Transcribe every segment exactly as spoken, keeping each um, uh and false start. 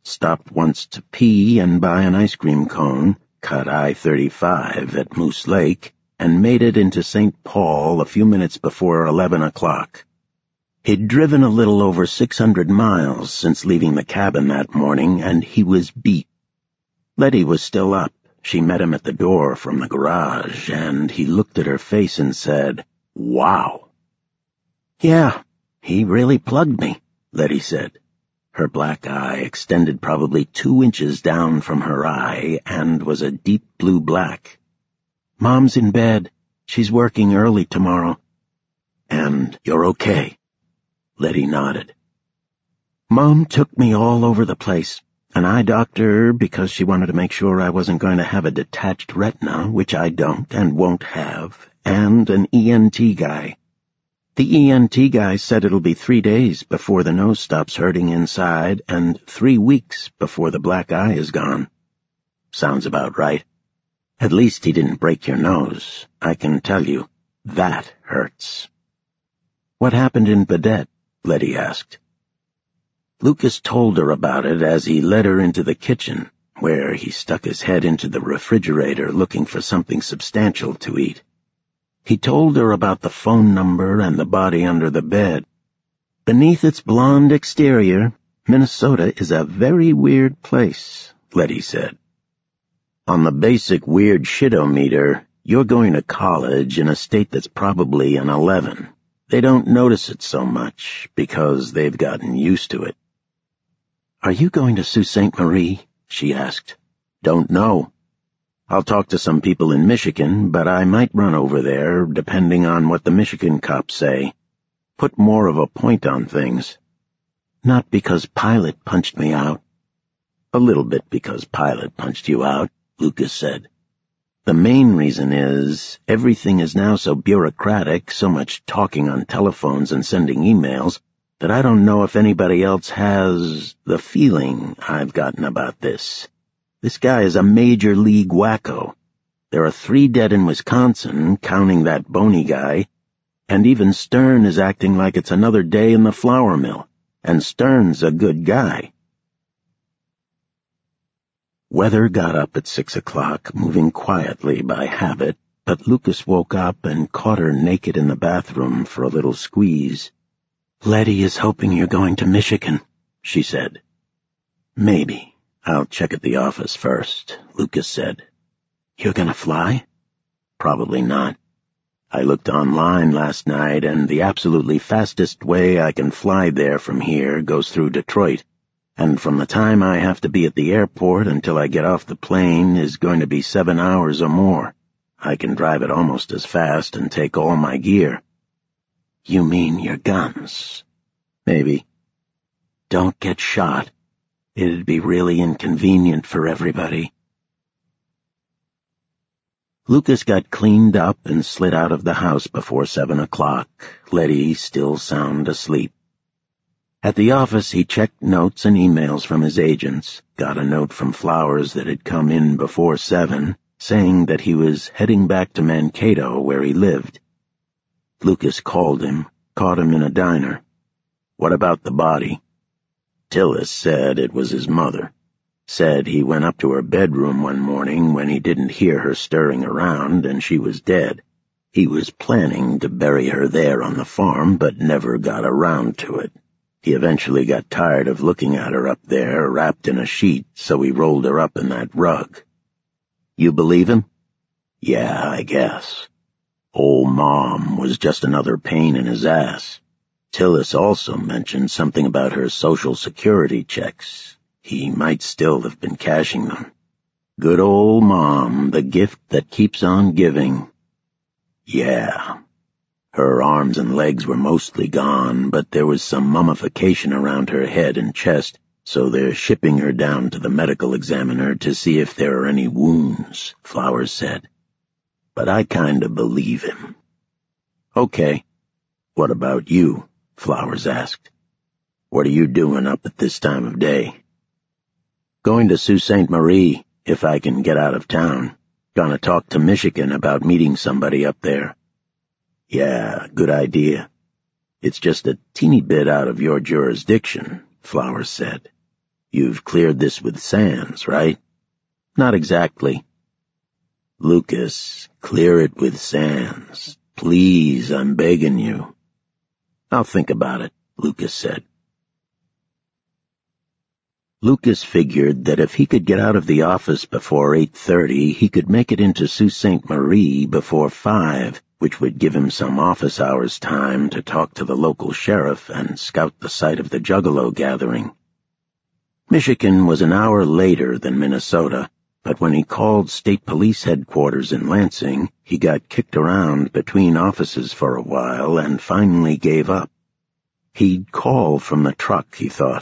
stopped once to pee and buy an ice cream cone, cut I thirty-five at Moose Lake, and made it into Saint Paul a few minutes before eleven o'clock. He'd driven a little over six hundred miles since leaving the cabin that morning, and he was beat. Letty was still up. She met him at the door from the garage, and he looked at her face and said, "Wow." "Yeah, he really plugged me," Letty said. Her black eye extended probably two inches down from her eye and was a deep blue black. "Mom's in bed. She's working early tomorrow." "And you're okay?" Letty nodded. "Mom took me all over the place. An eye doctor because she wanted to make sure I wasn't going to have a detached retina, which I don't and won't have, and an E N T guy. The E N T guy said it'll be three days before the nose stops hurting inside and three weeks before the black eye is gone." "Sounds about right. At least he didn't break your nose. I can tell you, that hurts." "What happened in Baudette?" Letty asked. Lucas told her about it as he led her into the kitchen, where he stuck his head into the refrigerator looking for something substantial to eat. He told her about the phone number and the body under the bed. "Beneath its blonde exterior, Minnesota is a very weird place," Letty said. "On the basic weird shitometer, you're going to college in a state that's probably an eleven. They don't notice it so much because they've gotten used to it." "Are you going to Sault Ste. Marie?" she asked. "Don't know. I'll talk to some people in Michigan, but I might run over there, depending on what the Michigan cops say. Put more of a point on things." "Not because Pilot punched me out." "A little bit because Pilot punched you out," Lucas said. "The main reason is, everything is now so bureaucratic, so much talking on telephones and sending emails, that I don't know if anybody else has the feeling I've gotten about this. This guy is a major league wacko. There are three dead in Wisconsin, counting that Boney guy, and even Stern is acting like it's another day in the flour mill, and Stern's a good guy." Weather got up at six o'clock, moving quietly by habit, but Lucas woke up and caught her naked in the bathroom for a little squeeze. "Letty is hoping you're going to Michigan," she said. "Maybe. I'll check at the office first," Lucas said. "You're gonna fly?" "Probably not. I looked online last night, and the absolutely fastest way I can fly there from here goes through Detroit, and from the time I have to be at the airport until I get off the plane is going to be seven hours or more. I can drive it almost as fast and take all my gear." "You mean your guns?" "Maybe." "Don't get shot. It'd be really inconvenient for everybody." Lucas got cleaned up and slid out of the house before seven o'clock, Letty still sound asleep. At the office, he checked notes and emails from his agents, got a note from Flowers that had come in before seven, saying that he was heading back to Mankato where he lived. Lucas called him, caught him in a diner. "What about the body?" Tillis said it was his mother. Said he went up to her bedroom one morning when he didn't hear her stirring around and she was dead. He was planning to bury her there on the farm, but never got around to it. He eventually got tired of looking at her up there, wrapped in a sheet, so he rolled her up in that rug. "You believe him?" "Yeah, I guess. Old Mom was just another pain in his ass." Tillis also mentioned something about her Social Security checks. He might still have been cashing them. Good old Mom, the gift that keeps on giving. Yeah. Her arms and legs were mostly gone, but there was some mummification around her head and chest, so they're shipping her down to the medical examiner to see if there are any wounds, Flowers said. But I kinda believe him. "Okay. What about you?" Flowers asked. "What are you doing up at this time of day?" "Going to Sault Ste. Marie, if I can get out of town. Gonna talk to Michigan about meeting somebody up there." "Yeah, good idea. It's just a teeny bit out of your jurisdiction," Flowers said. You've cleared this with Sands, right? Not exactly. Lucas, clear it with Sands. Please, I'm begging you. I'll think about it, Lucas said. Lucas figured that if he could get out of the office before eight thirty, he could make it into Sault Ste. Marie before five, which would give him some office hours time to talk to the local sheriff and scout the site of the Juggalo gathering. Michigan was an hour later than Minnesota, but when he called state police headquarters in Lansing, he got kicked around between offices for a while and finally gave up. He'd call from the truck, he thought.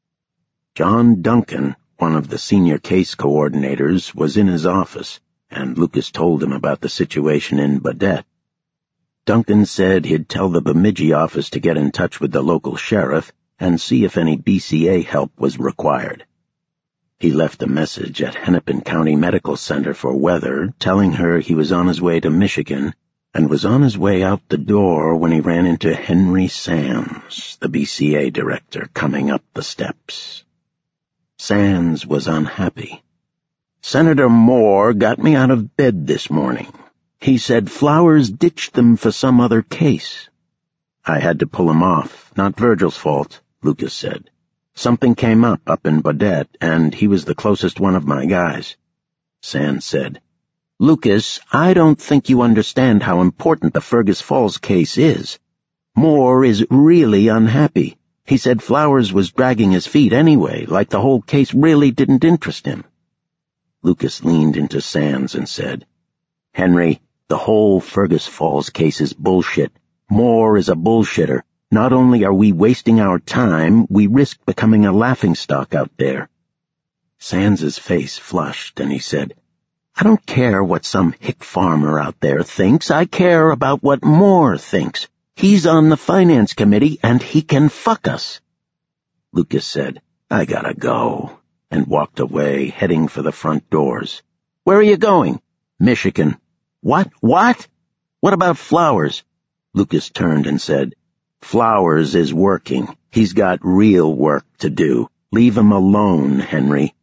John Duncan, one of the senior case coordinators, was in his office, and Lucas told him about the situation in Baudette. Duncan said he'd tell the Bemidji office to get in touch with the local sheriff and see if any B C A help was required. He left a message at Hennepin County Medical Center for Weather, telling her he was on his way to Michigan, and was on his way out the door when he ran into Henry Sands, the B C A director, coming up the steps. Sands was unhappy. Senator Moore got me out of bed this morning. He said Flowers ditched them for some other case. I had to pull him off, not Virgil's fault, Lucas said. Something came up up in Baudette, and he was the closest one of my guys. Sands said, Lucas, I don't think you understand how important the Fergus Falls case is. Moore is really unhappy. He said Flowers was dragging his feet anyway, like the whole case really didn't interest him. Lucas leaned into Sands and said, Henry, the whole Fergus Falls case is bullshit. Moore is a bullshitter. Not only are we wasting our time, we risk becoming a laughingstock out there. Sands's face flushed, and he said, I don't care what some hick farmer out there thinks. I care about what Moore thinks. He's on the finance committee, and he can fuck us. Lucas said, I gotta go, and walked away, heading for the front doors. Where are you going? Michigan. What? What? What about Flowers? Lucas turned and said, Flowers is working. He's got real work to do. Leave him alone, Henry.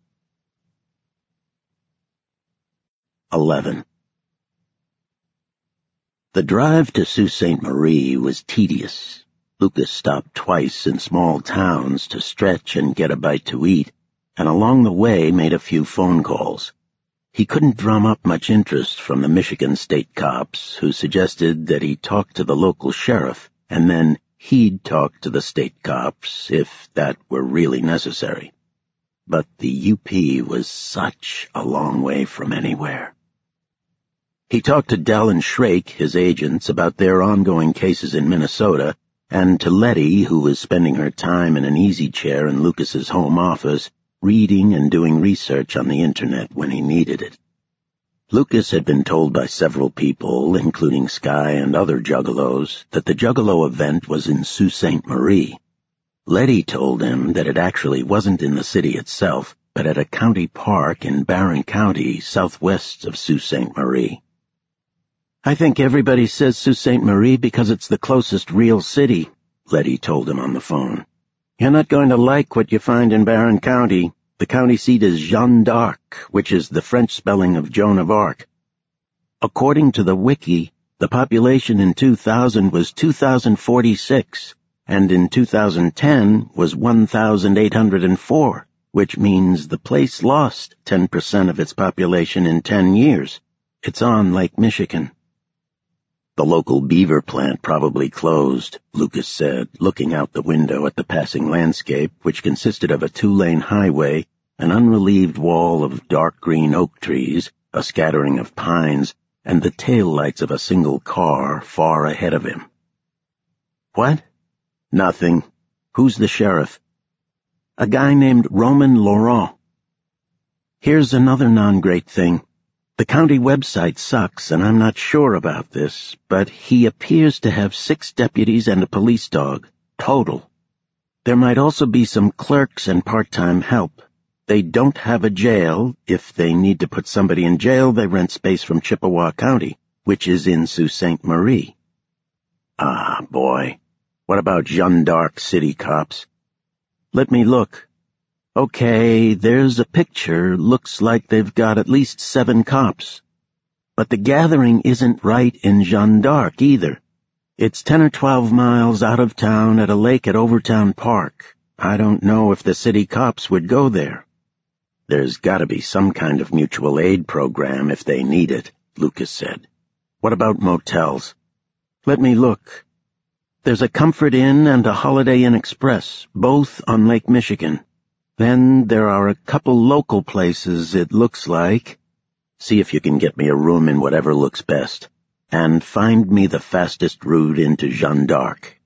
Eleven. The drive to Sault Ste. Marie was tedious. Lucas stopped twice in small towns to stretch and get a bite to eat, and along the way made a few phone calls. He couldn't drum up much interest from the Michigan state cops, who suggested that he talk to the local sheriff, and then he'd talk to the state cops, if that were really necessary. But the U P was such a long way from anywhere. He talked to Dell and Shrake, his agents, about their ongoing cases in Minnesota, and to Letty, who was spending her time in an easy chair in Lucas's home office, reading and doing research on the internet when he needed it. Lucas had been told by several people, including Sky and other juggalos, that the Juggalo event was in Sault Ste. Marie. Letty told him that it actually wasn't in the city itself, but at a county park in Barron County, southwest of Sault Ste. Marie. I think everybody says Sault Ste. Marie because it's the closest real city, Letty told him on the phone. You're not going to like what you find in Barron County. The county seat is Jeanne d'Arc, which is the French spelling of Joan of Arc. According to the wiki, the population in two thousand was two thousand forty-six, and in two thousand ten was one thousand eight hundred four, which means the place lost ten percent of its population in ten years. It's on Lake Michigan. The local beaver plant probably closed, Lucas said, looking out the window at the passing landscape, which consisted of a two-lane highway, an unrelieved wall of dark green oak trees, a scattering of pines, and the taillights of a single car far ahead of him. What? Nothing. Who's the sheriff? A guy named Roman Laurent. Here's another non-great thing. The county website sucks, and I'm not sure about this, but he appears to have six deputies and a police dog, total. There might also be some clerks and part-time help. They don't have a jail. If they need to put somebody in jail, they rent space from Chippewa County, which is in Sault Ste. Marie. Ah, boy. What about Jeanne d'Arc city cops? Let me look. Okay, there's a picture. Looks like they've got at least seven cops. But the gathering isn't right in Jeanne d'Arc either. It's ten or twelve miles out of town at a lake at Overtown Park. I don't know if the city cops would go there. There's gotta be some kind of mutual aid program if they need it, Lucas said. What about motels? Let me look. There's a Comfort Inn and a Holiday Inn Express, both on Lake Michigan. Then there are a couple local places, it looks like. See if you can get me a room in whatever looks best. And find me the fastest route into Jeanne d'Arc.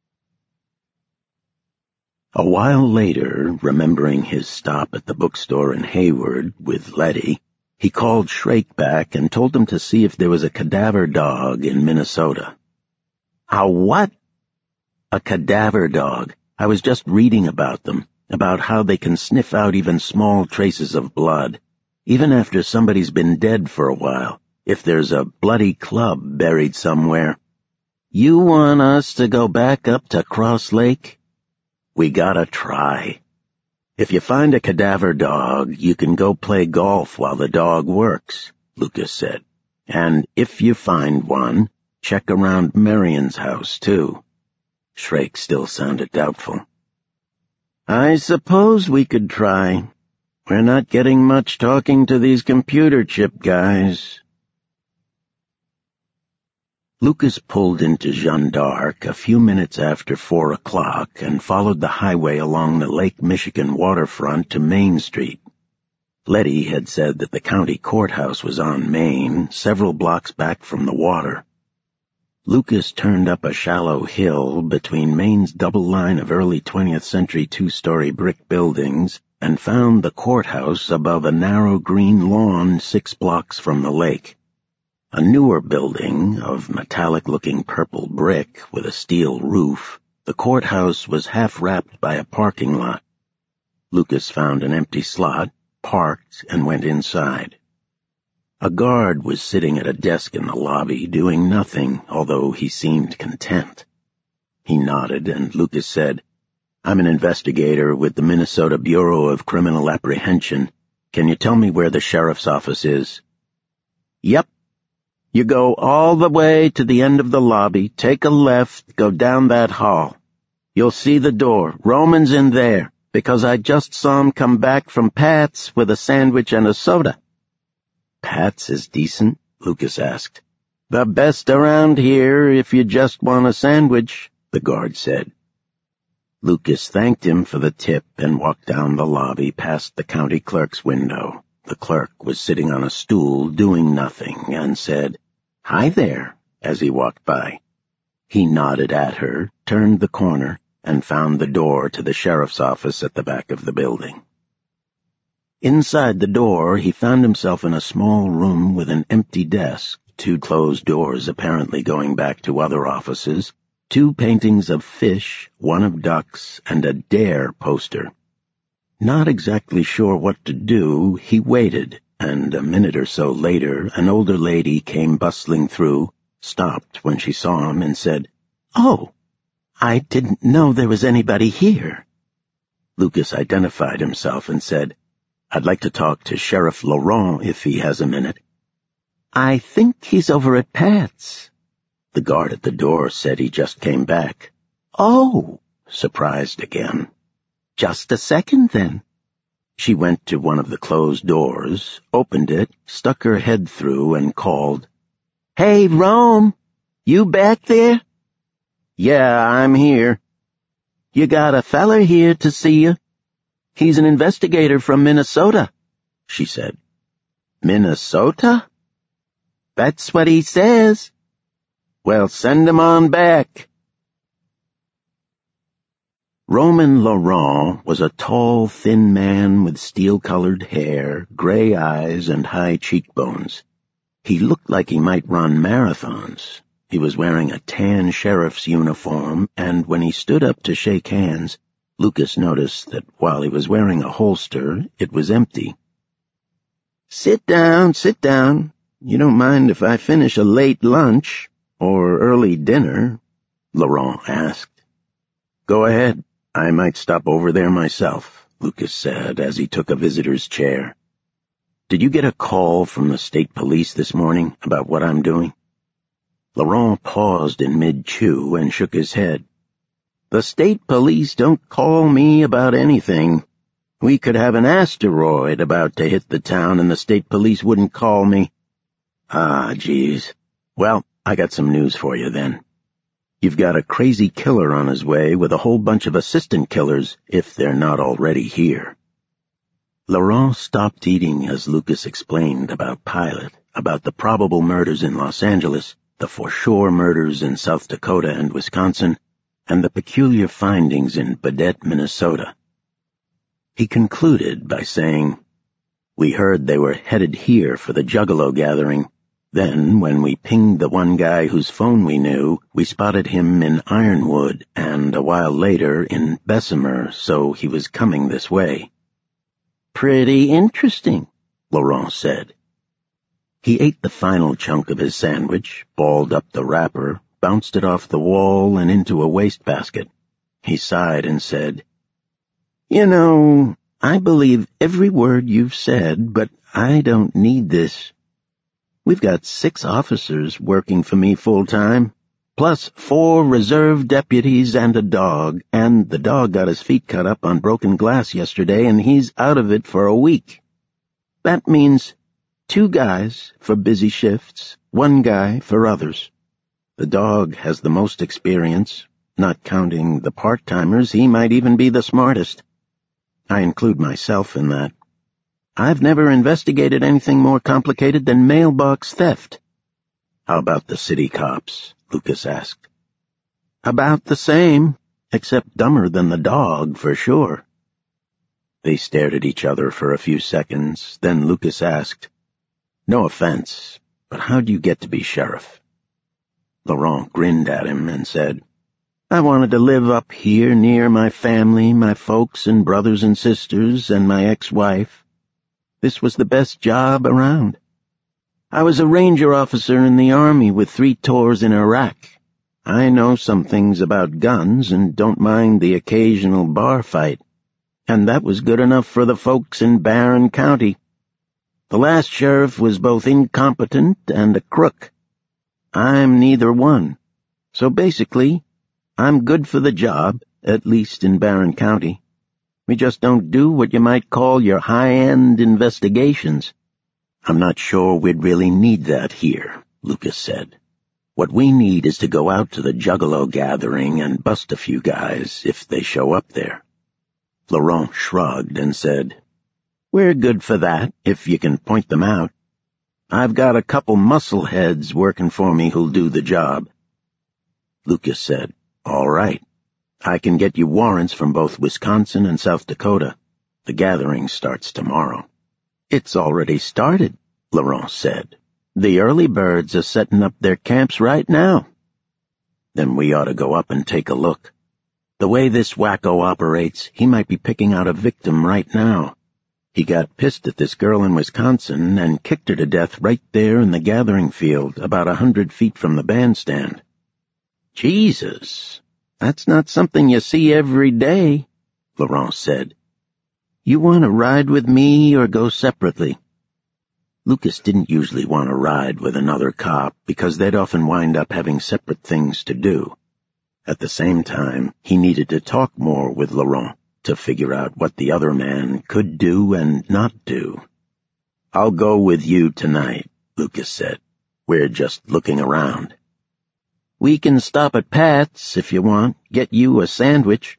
A while later, remembering his stop at the bookstore in Hayward with Letty, he called Shrake back and told him to see if there was a cadaver dog in Minnesota. A what? A cadaver dog. I was just reading about them, about how they can sniff out even small traces of blood, even after somebody's been dead for a while, if there's a bloody club buried somewhere. You want us to go back up to Cross Lake? We gotta try. If you find a cadaver dog, you can go play golf while the dog works, Lucas said. And if you find one, check around Marion's house, too. Shrake still sounded doubtful. I suppose we could try. We're not getting much talking to these computer chip guys. Lucas pulled into Jeanne d'Arc a few minutes after four o'clock and followed the highway along the Lake Michigan waterfront to Main Street. Letty had said that the county courthouse was on Main, several blocks back from the water. Lucas turned up a shallow hill between Maine's double line of early twentieth century two-story brick buildings and found the courthouse above a narrow green lawn six blocks from the lake. A newer building of metallic-looking purple brick with a steel roof, the courthouse was half-wrapped by a parking lot. Lucas found an empty slot, parked, and went inside. A guard was sitting at a desk in the lobby doing nothing, although he seemed content. He nodded, and Lucas said, I'm an investigator with the Minnesota Bureau of Criminal Apprehension. Can you tell me where the sheriff's office is? Yep. You go all the way to the end of the lobby, take a left, go down that hall. You'll see the door. Roman's in there, because I just saw him come back from Pat's with a sandwich and a soda. Pat's is decent? Lucas asked. The best around here if you just want a sandwich, the guard said. Lucas thanked him for the tip and walked down the lobby past the county clerk's window. The clerk was sitting on a stool doing nothing and said, Hi there, as he walked by. He nodded at her, turned the corner, and found the door to the sheriff's office at the back of the building. Inside the door, he found himself in a small room with an empty desk, two closed doors apparently going back to other offices, two paintings of fish, one of ducks, and a DARE poster. Not exactly sure what to do, he waited, and a minute or so later an older lady came bustling through, stopped when she saw him, and said, Oh, I didn't know there was anybody here. Lucas identified himself and said, I'd like to talk to Sheriff Laurent if he has a minute. I think he's over at Pat's. The guard at the door said he just came back. Oh, surprised again. Just a second, then. She went to one of the closed doors, opened it, stuck her head through, and called, Hey, Rome, you back there? Yeah, I'm here. You got a feller here to see you. He's an investigator from Minnesota, she said. Minnesota? That's what he says. Well, send him on back. Roman Laurent was a tall, thin man with steel-colored hair, gray eyes, and high cheekbones. He looked like he might run marathons. He was wearing a tan sheriff's uniform, and when he stood up to shake hands, Lucas noticed that while he was wearing a holster, it was empty. Sit down, sit down. You don't mind if I finish a late lunch or early dinner? Laurent asked. Go ahead. I might stop over there myself, Lucas said as he took a visitor's chair. "Did you get a call from the state police this morning about what I'm doing?" Laurent paused in mid-chew and shook his head. "The state police don't call me about anything. We could have an asteroid about to hit the town and the state police wouldn't call me." "Ah, geez. Well, I got some news for you then. You've got a crazy killer on his way with a whole bunch of assistant killers, if they're not already here." Laurent stopped eating as Lucas explained about Pilot, about the probable murders in Los Angeles, the for-sure murders in South Dakota and Wisconsin, and the peculiar findings in Baudette, Minnesota. He concluded by saying, "We heard they were headed here for the Juggalo gathering. Then, when we pinged the one guy whose phone we knew, we spotted him in Ironwood and a while later in Bessemer, so he was coming this way." "Pretty interesting," Laurent said. He ate the final chunk of his sandwich, balled up the wrapper, bounced it off the wall and into a wastebasket. He sighed and said, "You know, I believe every word you've said, but I don't need this. We've got six officers working for me full-time, plus four reserve deputies and a dog, and the dog got his feet cut up on broken glass yesterday, and he's out of it for a week. That means two guys for busy shifts, one guy for others. The dog has the most experience. Not counting the part-timers, he might even be the smartest. I include myself in that. I've never investigated anything more complicated than mailbox theft." "How about the city cops?" Lucas asked. "About the same, except dumber than the dog, for sure." They stared at each other for a few seconds, then Lucas asked, "No offense, but how'd you get to be sheriff?" Laurent grinned at him and said, "I wanted to live up here near my family, my folks and brothers and sisters, and my ex-wife. This was the best job around. I was a ranger officer in the Army with three tours in Iraq. I know some things about guns and don't mind the occasional bar fight. And that was good enough for the folks in Barron County. The last sheriff was both incompetent and a crook. I'm neither one. So basically, I'm good for the job, at least in Barron County. We just don't do what you might call your high-end investigations." "I'm not sure we'd really need that here," Lucas said. "What we need is to go out to the Juggalo gathering and bust a few guys if they show up there." Laurent shrugged and said, "We're good for that, if you can point them out. I've got a couple muscleheads working for me who'll do the job." Lucas said, "All right. I can get you warrants from both Wisconsin and South Dakota. The gathering starts tomorrow." "It's already started," Laurent said. "The early birds are setting up their camps right now." "Then we ought to go up and take a look. The way this wacko operates, he might be picking out a victim right now. He got pissed at this girl in Wisconsin and kicked her to death right there in the gathering field, about a hundred feet from the bandstand." "Jesus, that's not something you see every day," Laurent said. "You want to ride with me or go separately?" Lucas didn't usually want to ride with another cop because they'd often wind up having separate things to do. At the same time, he needed to talk more with Laurent to figure out what the other man could do and not do. "I'll go with you tonight," Lucas said. "We're just looking around." "We can stop at Pat's if you want, get you a sandwich."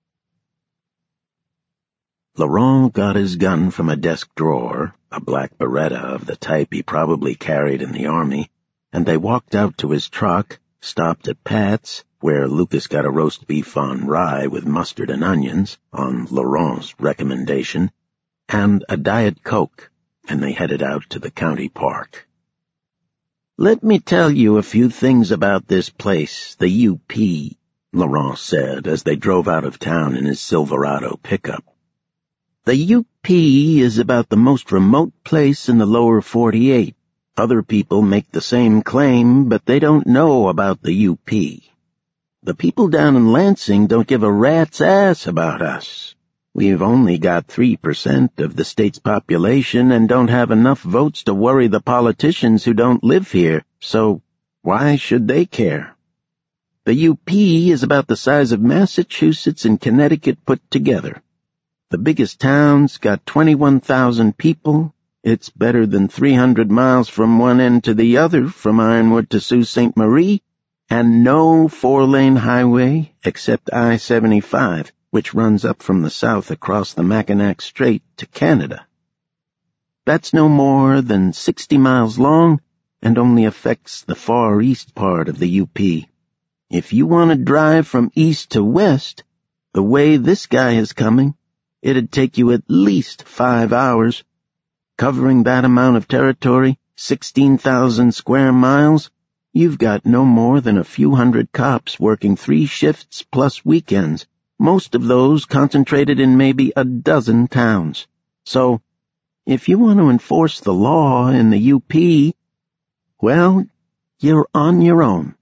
Laurent got his gun from a desk drawer, a black Beretta of the type he probably carried in the Army, and they walked out to his truck, stopped at Pat's, where Lucas got a roast beef on rye with mustard and onions, on Laurent's recommendation, and a Diet Coke, and they headed out to the county park. "Let me tell you a few things about this place, the U P, Laurent said as they drove out of town in his Silverado pickup. "The U P is about the most remote place in the lower forty-eight. Other people make the same claim, but they don't know about the U P. The people down in Lansing don't give a rat's ass about us. We've only got three percent of the state's population and don't have enough votes to worry the politicians who don't live here, so why should they care? The U P is about the size of Massachusetts and Connecticut put together. The biggest town's got twenty-one thousand people. It's better than three hundred miles from one end to the other, from Ironwood to Sault Ste. Marie, and no four-lane highway except I seventy-five, which runs up from the south across the Mackinac Strait to Canada. That's no more than sixty miles long and only affects the far east part of the U P. If you want to drive from east to west, the way this guy is coming, it'd take you at least five hours. Covering that amount of territory, sixteen thousand square miles, you've got no more than a few hundred cops working three shifts plus weekends, most of those concentrated in maybe a dozen towns. So, if you want to enforce the law in the U P, well, you're on your own.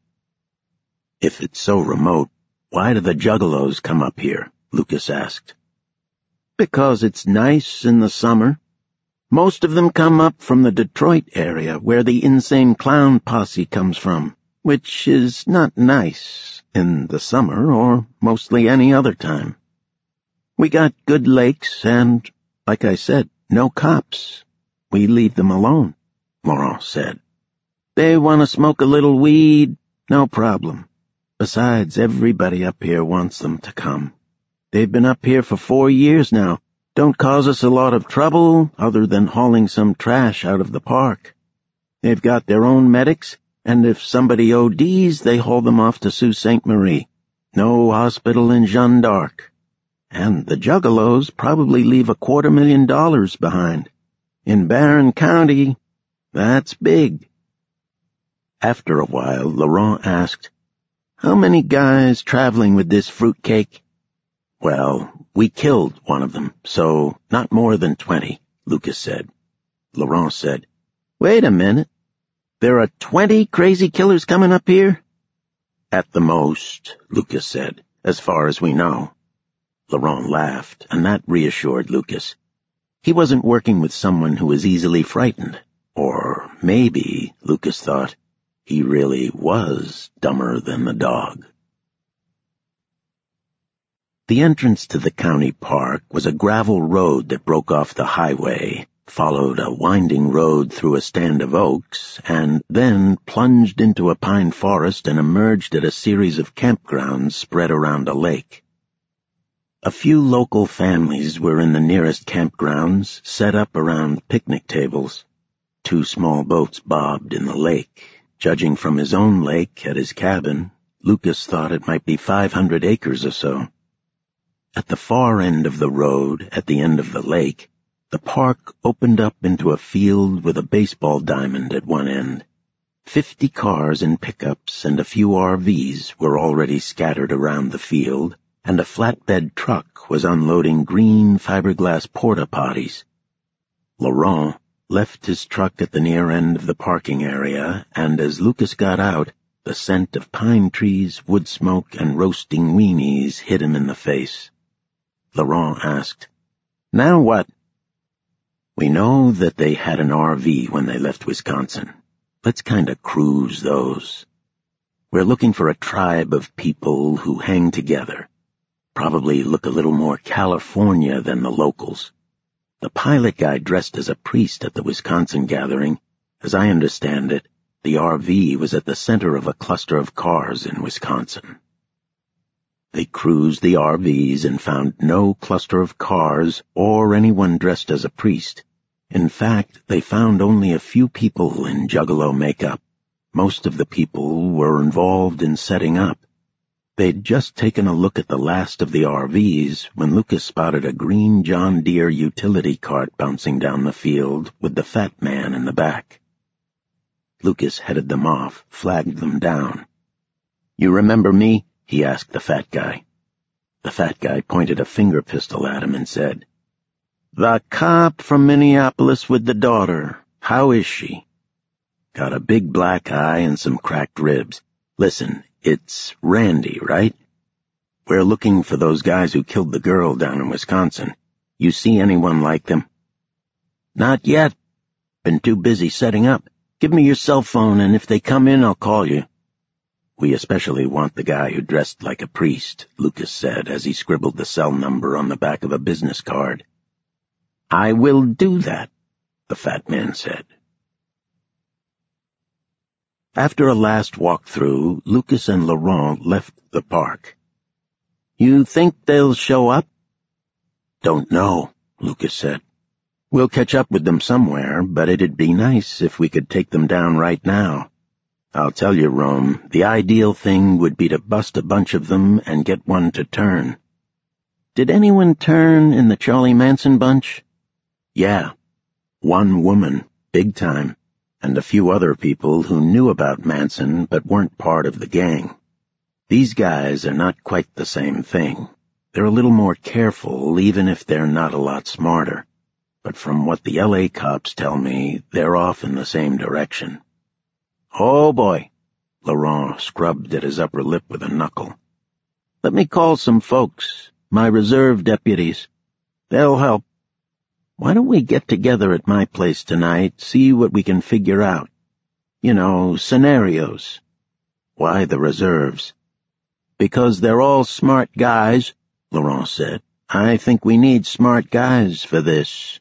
If it's so remote, why do the juggalos come up here? Lucas asked. Because it's nice in the summer. Most of them come up from the Detroit area, where the Insane Clown Posse comes from, which is not nice in the summer or mostly any other time. We got good lakes and, like I said, no cops. We leave them alone, Laurent said. They want to smoke a little weed, no problem. Besides, everybody up here wants them to come. They've been up here for four years now. Don't cause us a lot of trouble other than hauling some trash out of the park. They've got their own medics, and if somebody O Ds, they haul them off to Sault Ste. Marie. No hospital in Jeanne d'Arc. And the juggalos probably leave a quarter million dollars behind. In Barron County, that's big. After a while, Laurent asked, How many guys traveling with this fruitcake? Well, we killed one of them, so not more than twenty, Lucas said. Laurent said, Wait a minute. There are twenty crazy killers coming up here? At the most, Lucas said, as far as we know. Laurent laughed, and that reassured Lucas. He wasn't working with someone who was easily frightened. Or maybe, Lucas thought, he really was dumber than the dog. The entrance to the county park was a gravel road that broke off the highway, followed a winding road through a stand of oaks, and then plunged into a pine forest and emerged at a series of campgrounds spread around a lake. A few local families were in the nearest campgrounds, set up around picnic tables. Two small boats bobbed in the lake. Judging from his own lake at his cabin, Lucas thought it might be five hundred acres or so. At the far end of the road, at the end of the lake, the park opened up into a field with a baseball diamond at one end. Fifty cars and pickups and a few R Vs were already scattered around the field, and a flatbed truck was unloading green fiberglass porta-potties. Laurent left his truck at the near end of the parking area, and as Lucas got out, the scent of pine trees, wood smoke, and roasting weenies hit him in the face. Laurent asked, Now what? We know that they had an R V when they left Wisconsin. Let's kinda cruise those. We're looking for a tribe of people who hang together. Probably look a little more California than the locals. The pilot guy dressed as a priest at the Wisconsin gathering. As I understand it, the R V was at the center of a cluster of cars in Wisconsin. They cruised the R Vs and found no cluster of cars or anyone dressed as a priest. In fact, they found only a few people in juggalo makeup. Most of the people were involved in setting up. They'd just taken a look at the last of the R Vs when Lucas spotted a green John Deere utility cart bouncing down the field with the fat man in the back. Lucas headed them off, flagged them down. You remember me? He asked the fat guy. The fat guy pointed a finger pistol at him and said, The cop from Minneapolis with the daughter. How is she? Got a big black eye and some cracked ribs. Listen, it's Randy, right? We're looking for those guys who killed the girl down in Wisconsin. You see anyone like them?" "Not yet. Been too busy setting up. Give me your cell phone, and if they come in, I'll call you." "We especially want the guy who dressed like a priest," Lucas said as he scribbled the cell number on the back of a business card. "I will do that," the fat man said. After a last walk through, Lucas and Laurent left the park. "You think they'll show up?" "Don't know," Lucas said. "We'll catch up with them somewhere, but it'd be nice if we could take them down right now. I'll tell you, Rome, the ideal thing would be to bust a bunch of them and get one to turn." "Did anyone turn in the Charlie Manson bunch?" "Yeah. One woman, big time, and a few other people who knew about Manson but weren't part of the gang. These guys are not quite the same thing. They're a little more careful, even if they're not a lot smarter. But from what the L A cops tell me, they're off in the same direction." "Oh, boy." Laurent scrubbed at his upper lip with a knuckle. "Let me call some folks, my reserve deputies. They'll help. Why don't we get together at my place tonight, see what we can figure out? You know, scenarios." "Why the reserves?" "Because they're all smart guys," Laurent said. "I think we need smart guys for this."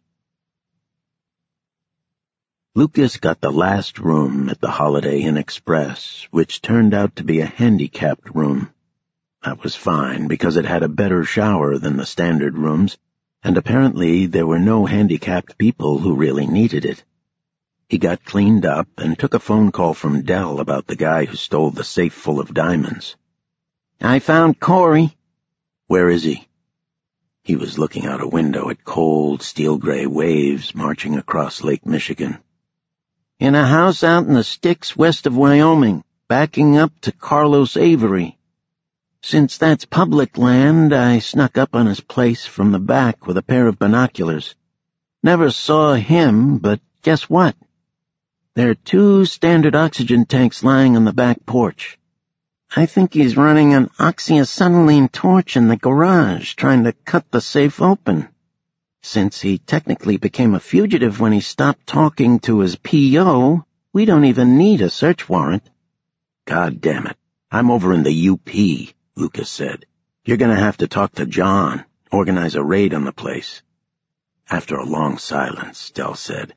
Lucas got the last room at the Holiday Inn Express, which turned out to be a handicapped room. That was fine, because it had a better shower than the standard rooms, and apparently there were no handicapped people who really needed it. He got cleaned up and took a phone call from Dell about the guy who stole the safe full of diamonds. "I found Corey." "Where is he?" He was looking out a window at cold, steel-gray waves marching across Lake Michigan. "In a house out in the sticks west of Wyoming, backing up to Carlos Avery. Since that's public land, I snuck up on his place from the back with a pair of binoculars. Never saw him, but guess what? There are two standard oxygen tanks lying on the back porch. I think he's running an oxyacetylene torch in the garage, trying to cut the safe open. Since he technically became a fugitive when he stopped talking to his P O, we don't even need a search warrant." "God damn it. I'm over in the U P," Lucas said. "You're going to have to talk to John, organize a raid on the place." After a long silence, Dell said,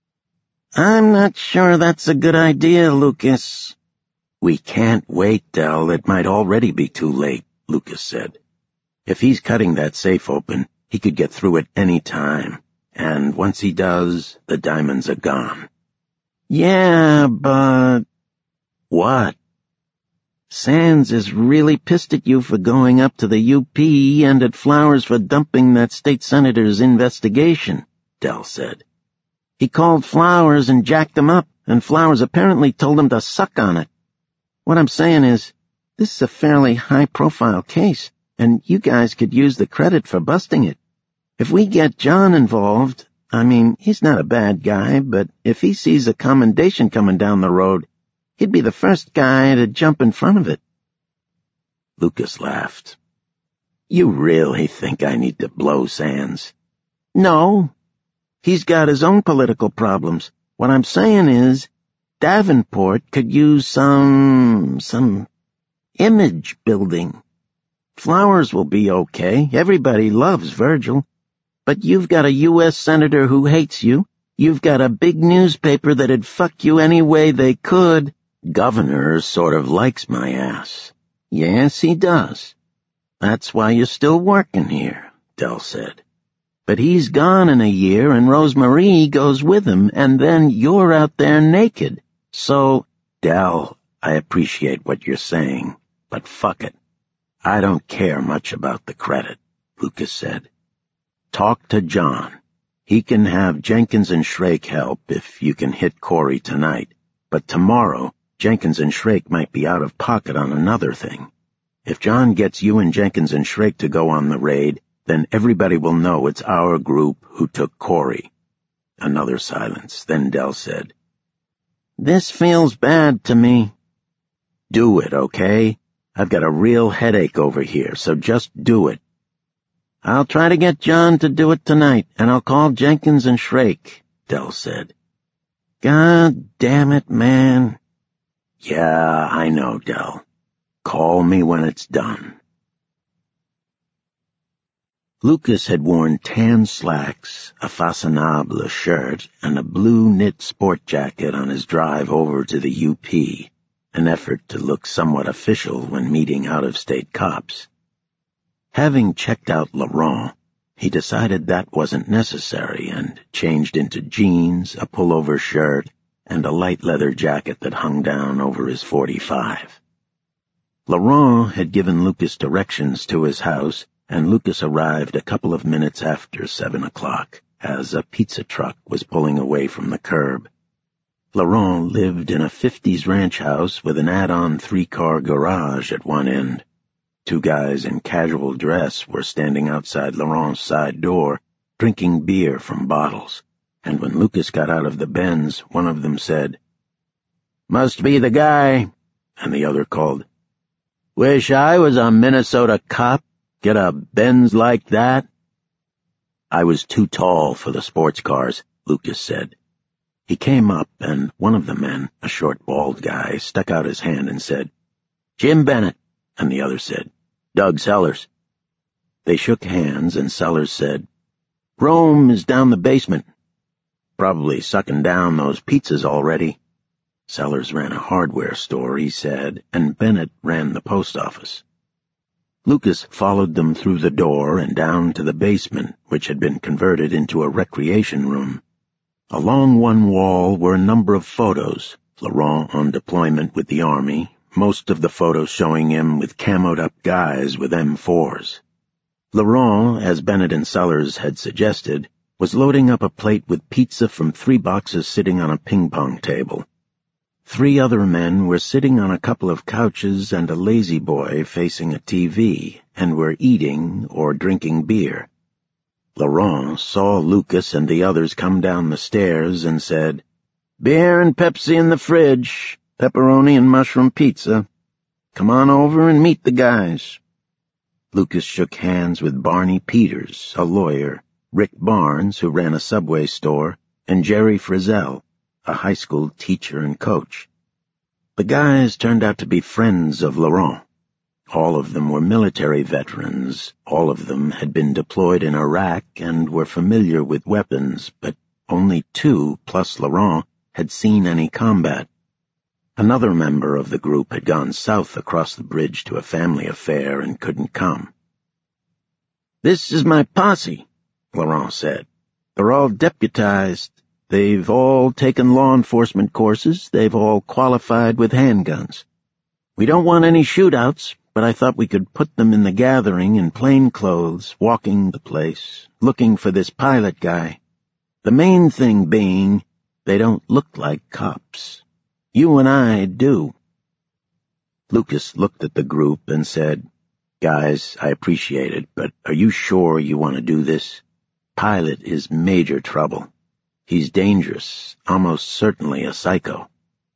"I'm not sure that's a good idea, Lucas." "We can't wait, Dell. It might already be too late," Lucas said. "If he's cutting that safe open, he could get through it any time, and once he does, the diamonds are gone." "Yeah, but—" "What?" "Sands is really pissed at you for going up to the U P and at Flowers for dumping that state senator's investigation," Dell said. "He called Flowers and jacked him up, and Flowers apparently told him to suck on it. What I'm saying is, this is a fairly high-profile case, and you guys could use the credit for busting it. If we get John involved, I mean, he's not a bad guy, but if he sees a commendation coming down the road, he'd be the first guy to jump in front of it." Lucas laughed. "You really think I need to blow Sands?" "No. He's got his own political problems. What I'm saying is, Davenport could use some... some image building. Flowers will be okay. Everybody loves Virgil. But you've got a U S senator who hates you. You've got a big newspaper that'd fuck you any way they could. Governor sort of likes my ass." "Yes, he does. That's why you're still working here," Dell said. "But he's gone in a year, and Rosemarie goes with him, and then you're out there naked. So—" "Dell, I appreciate what you're saying, but fuck it. I don't care much about the credit," Lucas said. "Talk to John. He can have Jenkins and Shrake help if you can hit Corey tonight, but tomorrow Jenkins and Shrake might be out of pocket on another thing. If John gets you and Jenkins and Shrake to go on the raid, then everybody will know it's our group who took Corey." Another silence. Then Dell said, "This feels bad to me." "Do it, okay? I've got a real headache over here, so just do it." "I'll try to get John to do it tonight, and I'll call Jenkins and Shrake," Dell said. "God damn it, man." "Yeah, I know, Dell. Call me when it's done." Lucas had worn tan slacks, a fashionable shirt, and a blue knit sport jacket on his drive over to the U P, an effort to look somewhat official when meeting out-of-state cops. Having checked out Laurent, he decided that wasn't necessary and changed into jeans, a pullover shirt, and a light leather jacket that hung down over his forty-five. Laurent had given Lucas directions to his house, and Lucas arrived a couple of minutes after seven o'clock, as a pizza truck was pulling away from the curb. Laurent lived in a fifties ranch house with an add-on three-car garage at one end. Two guys in casual dress were standing outside Laurent's side door, drinking beer from bottles, and when Lucas got out of the Benz, one of them said, "Must be the guy," and the other called, "Wish I was a Minnesota cop. Get a Benz like that." "I was too tall for the sports cars," Lucas said. He came up, and one of the men, a short, bald guy, stuck out his hand and said, "Jim Bennett," and the other said, "Doug Sellers." They shook hands, and Sellers said, "Rome is down the basement. Probably sucking down those pizzas already." Sellers ran a hardware store, he said, and Bennett ran the post office. Lucas followed them through the door and down to the basement, which had been converted into a recreation room. Along one wall were a number of photos, Laurent on deployment with the Army, most of the photos showing him with camoed-up guys with M fours. Laurent, as Bennett and Sellers had suggested, was loading up a plate with pizza from three boxes sitting on a ping-pong table. Three other men were sitting on a couple of couches and a lazy boy facing a T V, and were eating or drinking beer. Laurent saw Lucas and the others come down the stairs and said, "Beer and Pepsi in the fridge, pepperoni and mushroom pizza. Come on over and meet the guys." Lucas shook hands with Barney Peters, a lawyer, Rick Barnes, who ran a Subway store, and Jerry Frizzell, a high school teacher and coach. The guys turned out to be friends of Laurent. All of them were military veterans. All of them had been deployed in Iraq and were familiar with weapons, but only two, plus Laurent, had seen any combat. Another member of the group had gone south across the bridge to a family affair and couldn't come. "This is my posse," Laurent said. "They're all deputized. They've all taken law enforcement courses. They've all qualified with handguns. We don't want any shootouts, but I thought we could put them in the gathering in plain clothes, walking the place, looking for this pilot guy. The main thing being, they don't look like cops. You and I do." Lucas looked at the group and said, "Guys, I appreciate it, but are you sure you want to do this? Pilot is major trouble. He's dangerous, almost certainly a psycho."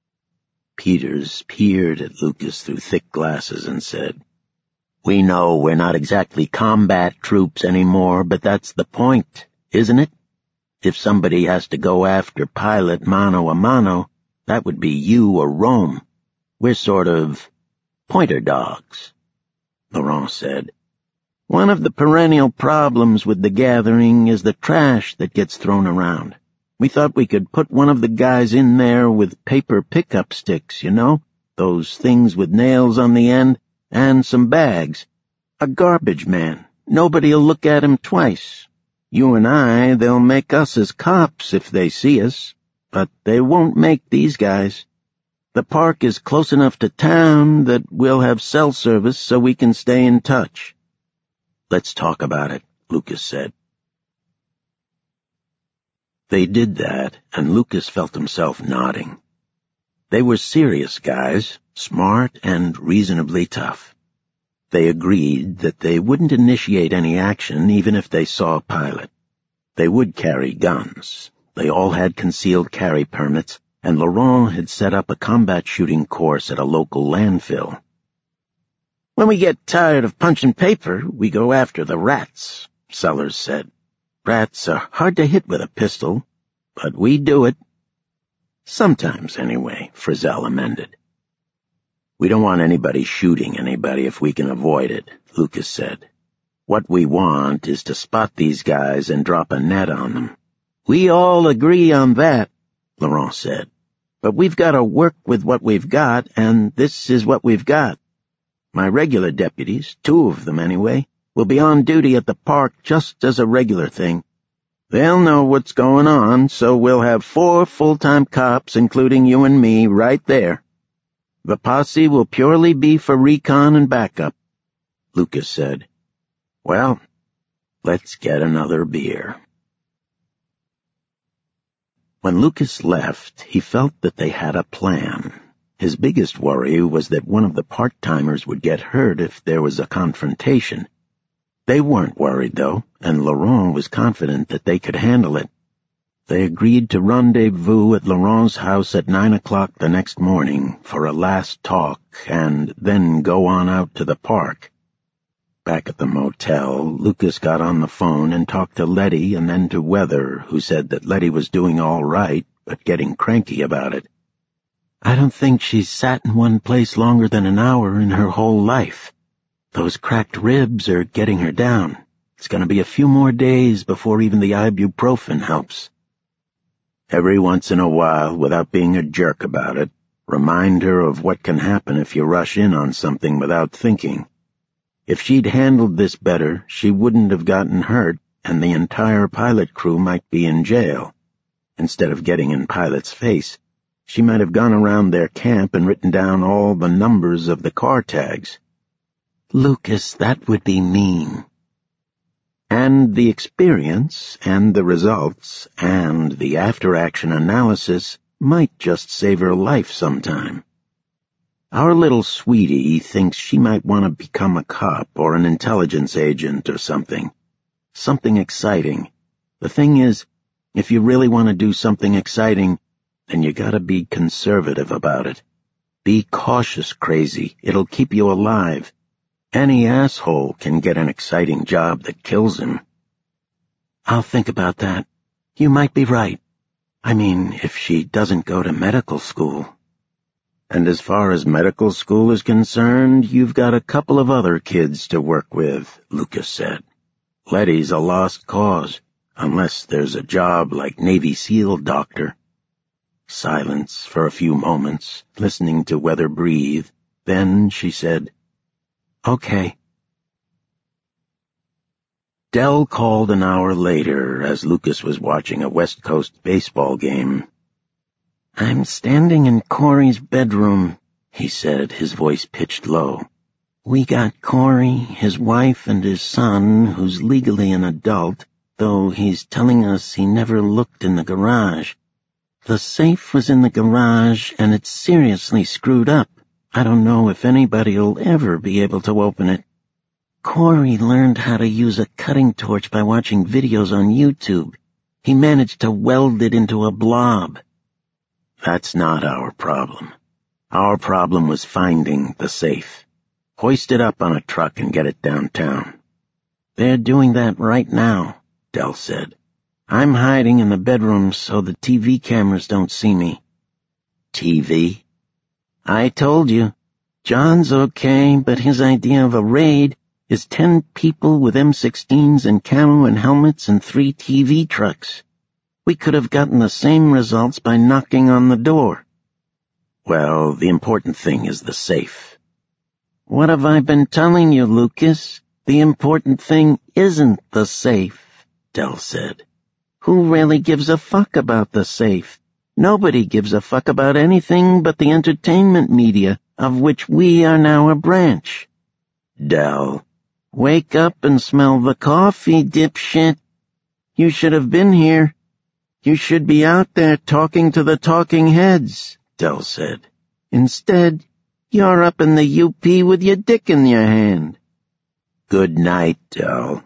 Peters peered at Lucas through thick glasses and said, "We know we're not exactly combat troops anymore, but that's the point, isn't it? If somebody has to go after Pilot mano a mano, that would be you or Rome. We're sort of pointer dogs." Laurent said, "One of the perennial problems with the gathering is the trash that gets thrown around. We thought we could put one of the guys in there with paper pickup sticks, you know, those things with nails on the end, and some bags. A garbage man. Nobody'll look at him twice. You and I, they'll make us as cops if they see us, but they won't make these guys. The park is close enough to town that we'll have cell service so we can stay in touch." "Let's talk about it," Lucas said. They did that, and Lucas felt himself nodding. They were serious guys, smart and reasonably tough. They agreed that they wouldn't initiate any action even if they saw a pilot. They would carry guns. They all had concealed carry permits, and Laurent had set up a combat shooting course at a local landfill. When we get tired of punching paper, we go after the rats, Sellers said. Rats are hard to hit with a pistol, but we do it. Sometimes, anyway, Frizzell amended. We don't want anybody shooting anybody if we can avoid it, Lucas said. What we want is to spot these guys and drop a net on them. We all agree on that, Laurent said. But we've got to work with what we've got, and this is what we've got. My regular deputies, two of them anyway, will be on duty at the park just as a regular thing. They'll know what's going on, so we'll have four full-time cops, including you and me, right there. The posse will purely be for recon and backup, Lucas said. Well, let's get another beer. When Lucas left, he felt that they had a plan. His biggest worry was that one of the part-timers would get hurt if there was a confrontation. They weren't worried, though, and Laurent was confident that they could handle it. They agreed to rendezvous at Laurent's house at nine o'clock the next morning for a last talk and then go on out to the park. Back at the motel, Lucas got on the phone and talked to Letty and then to Weather, who said that Letty was doing all right, but getting cranky about it. I don't think she's sat in one place longer than an hour in her whole life. Those cracked ribs are getting her down. It's going to be a few more days before even the ibuprofen helps. Every once in a while, without being a jerk about it, remind her of what can happen if you rush in on something without thinking. If she'd handled this better, she wouldn't have gotten hurt, and the entire pilot crew might be in jail. Instead of getting in Pilot's face, she might have gone around their camp and written down all the numbers of the car tags. Lucas, that would be mean. And the experience, and the results, and the after-action analysis might just save her life sometime. Our little sweetie thinks she might want to become a cop or an intelligence agent or something. Something exciting. The thing is, if you really want to do something exciting, then you gotta be conservative about it. Be cautious crazy. It'll keep you alive. Any asshole can get an exciting job that kills him. I'll think about that. You might be right. I mean, if she doesn't go to medical school. And as far as medical school is concerned, you've got a couple of other kids to work with, Lucas said. Letty's a lost cause, unless there's a job like Navy SEAL doctor. Silence for a few moments, listening to Weather breathe. Then she said, Okay. Dell called an hour later as Lucas was watching a West Coast baseball game. I'm standing in Corey's bedroom, he said, his voice pitched low. We got Corey, his wife, and his son, who's legally an adult, though he's telling us he never looked in the garage. The safe was in the garage, and it's seriously screwed up. I don't know if anybody'll ever be able to open it. Corey learned how to use a cutting torch by watching videos on YouTube. He managed to weld it into a blob. That's not our problem. Our problem was finding the safe. Hoist it up on a truck and get it downtown. They're doing that right now, Dell said. I'm hiding in the bedroom so the T V cameras don't see me. T V? I told you. John's okay, but his idea of a raid is ten people with M sixteens and camo and helmets and three T V trucks. We could have gotten the same results by knocking on the door. Well, the important thing is the safe. What have I been telling you, Lucas? The important thing isn't the safe, Dell said. Who really gives a fuck about the safe? Nobody gives a fuck about anything but the entertainment media, of which we are now a branch. Dell, wake up and smell the coffee, dipshit. You should have been here. You should be out there talking to the talking heads, Dell said. Instead, you're up in the U P with your dick in your hand. Good night, Dell.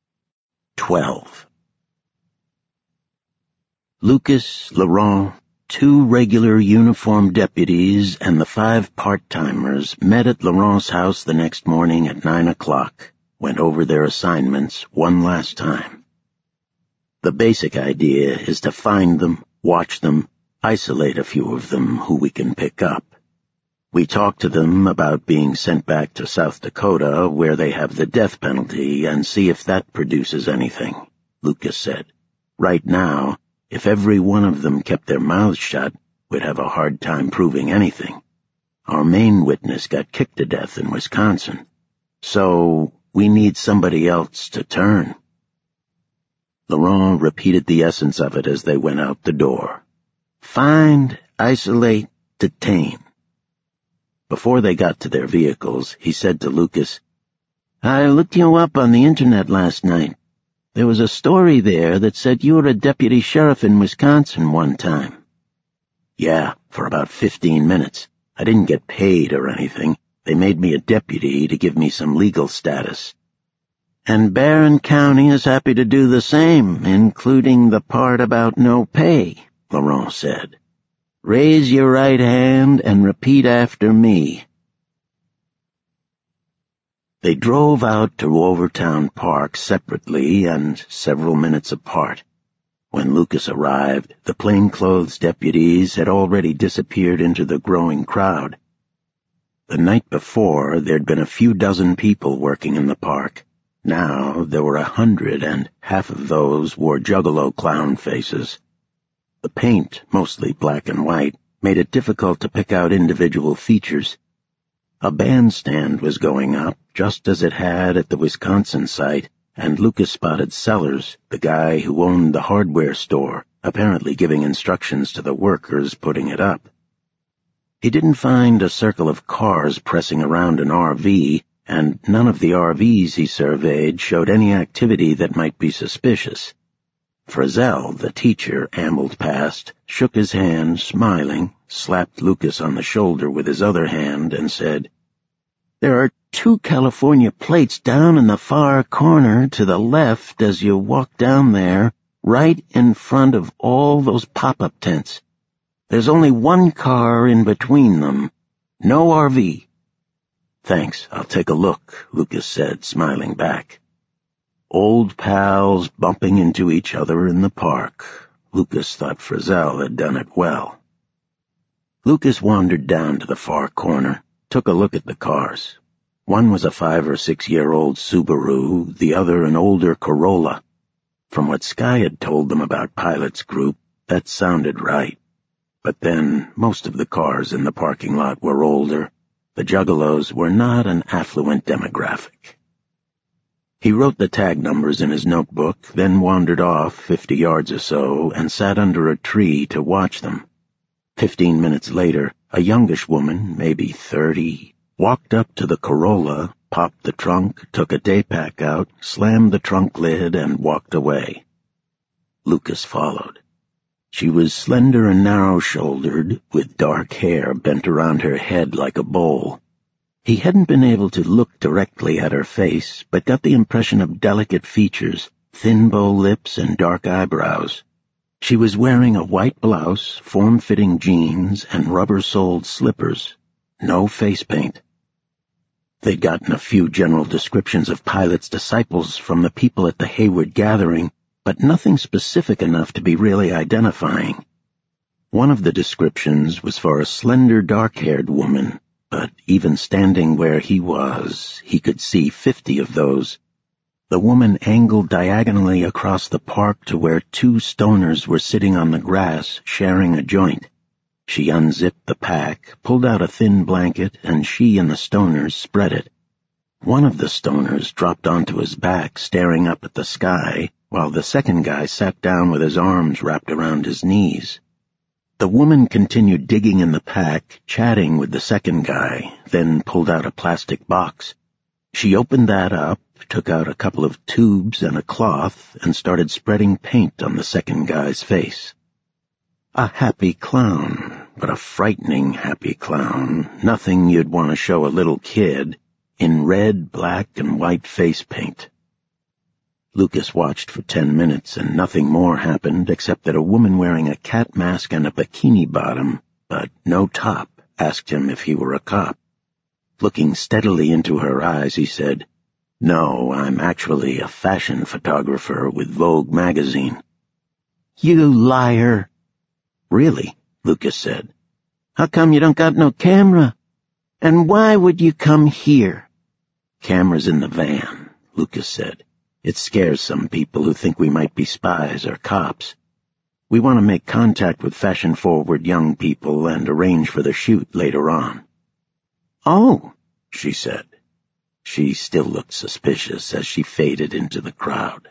Twelve. Lucas, Laurent, two regular uniformed deputies and the five part-timers met at Laurent's house the next morning at nine o'clock, went over their assignments one last time. The basic idea is to find them, watch them, isolate a few of them who we can pick up. We talk to them about being sent back to South Dakota where they have the death penalty and see if that produces anything, Lucas said. Right now, if every one of them kept their mouths shut, we'd have a hard time proving anything. Our main witness got kicked to death in Wisconsin. So we need somebody else to turn. Laurent repeated the essence of it as they went out the door. Find, isolate, detain. Before they got to their vehicles, he said to Lucas, I looked you up on the internet last night. There was a story there that said you were a deputy sheriff in Wisconsin one time. Yeah, for about fifteen minutes. I didn't get paid or anything. They made me a deputy to give me some legal status. And Barron County is happy to do the same, including the part about no pay, Laurent said. Raise your right hand and repeat after me. They drove out to Overtown Park separately and several minutes apart. When Lucas arrived, the plainclothes deputies had already disappeared into the growing crowd. The night before, there'd been a few dozen people working in the park. Now there were a hundred, and half of those wore juggalo clown faces. The paint, mostly black and white, made it difficult to pick out individual features. A bandstand was going up, just as it had at the Wisconsin site, and Lucas spotted Sellers, the guy who owned the hardware store, apparently giving instructions to the workers putting it up. He didn't find a circle of cars pressing around an R V, and none of the R Vs he surveyed showed any activity that might be suspicious. Frizzell, the teacher, ambled past, shook his hand, smiling, slapped Lucas on the shoulder with his other hand, and said, There are two California plates down in the far corner to the left as you walk down there, right in front of all those pop-up tents. There's only one car in between them. No R V. Thanks, I'll take a look, Lucas said, smiling back. Old pals bumping into each other in the park. Lucas thought Frizzell had done it well. Lucas wandered down to the far corner, took a look at the cars. One was a five or six-year-old Subaru, the other an older Corolla. From what Sky had told them about Pilot's group, that sounded right. But then most of the cars in the parking lot were older. The juggalos were not an affluent demographic. He wrote the tag numbers in his notebook, then wandered off fifty yards or so and sat under a tree to watch them. Fifteen minutes later, a youngish woman, maybe thirty, walked up to the Corolla, popped the trunk, took a day pack out, slammed the trunk lid, and walked away. Lucas followed. She was slender and narrow-shouldered, with dark hair bent around her head like a bowl. He hadn't been able to look directly at her face, but got the impression of delicate features, thin bow lips, and dark eyebrows. She was wearing a white blouse, form-fitting jeans, and rubber-soled slippers. No face paint. They'd gotten a few general descriptions of Pilot's disciples from the people at the Hayward gathering, but nothing specific enough to be really identifying. One of the descriptions was for a slender, dark-haired woman, but even standing where he was, he could see fifty of those. The woman angled diagonally across the park to where two stoners were sitting on the grass, sharing a joint. She unzipped the pack, pulled out a thin blanket, and she and the stoners spread it. One of the stoners dropped onto his back, staring up at the sky, while the second guy sat down with his arms wrapped around his knees. The woman continued digging in the pack, chatting with the second guy, then pulled out a plastic box. She opened that up, took out a couple of tubes and a cloth, and started spreading paint on the second guy's face. A happy clown, but a frightening happy clown, nothing you'd want to show a little kid, in red, black, and white face paint. Lucas watched for ten minutes and nothing more happened except that a woman wearing a cat mask and a bikini bottom, but no top, asked him if he were a cop. Looking steadily into her eyes, he said, "No, I'm actually a fashion photographer with Vogue magazine." "You liar." "Really?" Lucas said. "How come you don't got no camera? And why would you come here?" "Camera's in the van," Lucas said. "It scares some people who think we might be spies or cops. We want to make contact with fashion-forward young people and arrange for the shoot later on." "Oh," she said. She still looked suspicious as she faded into the crowd.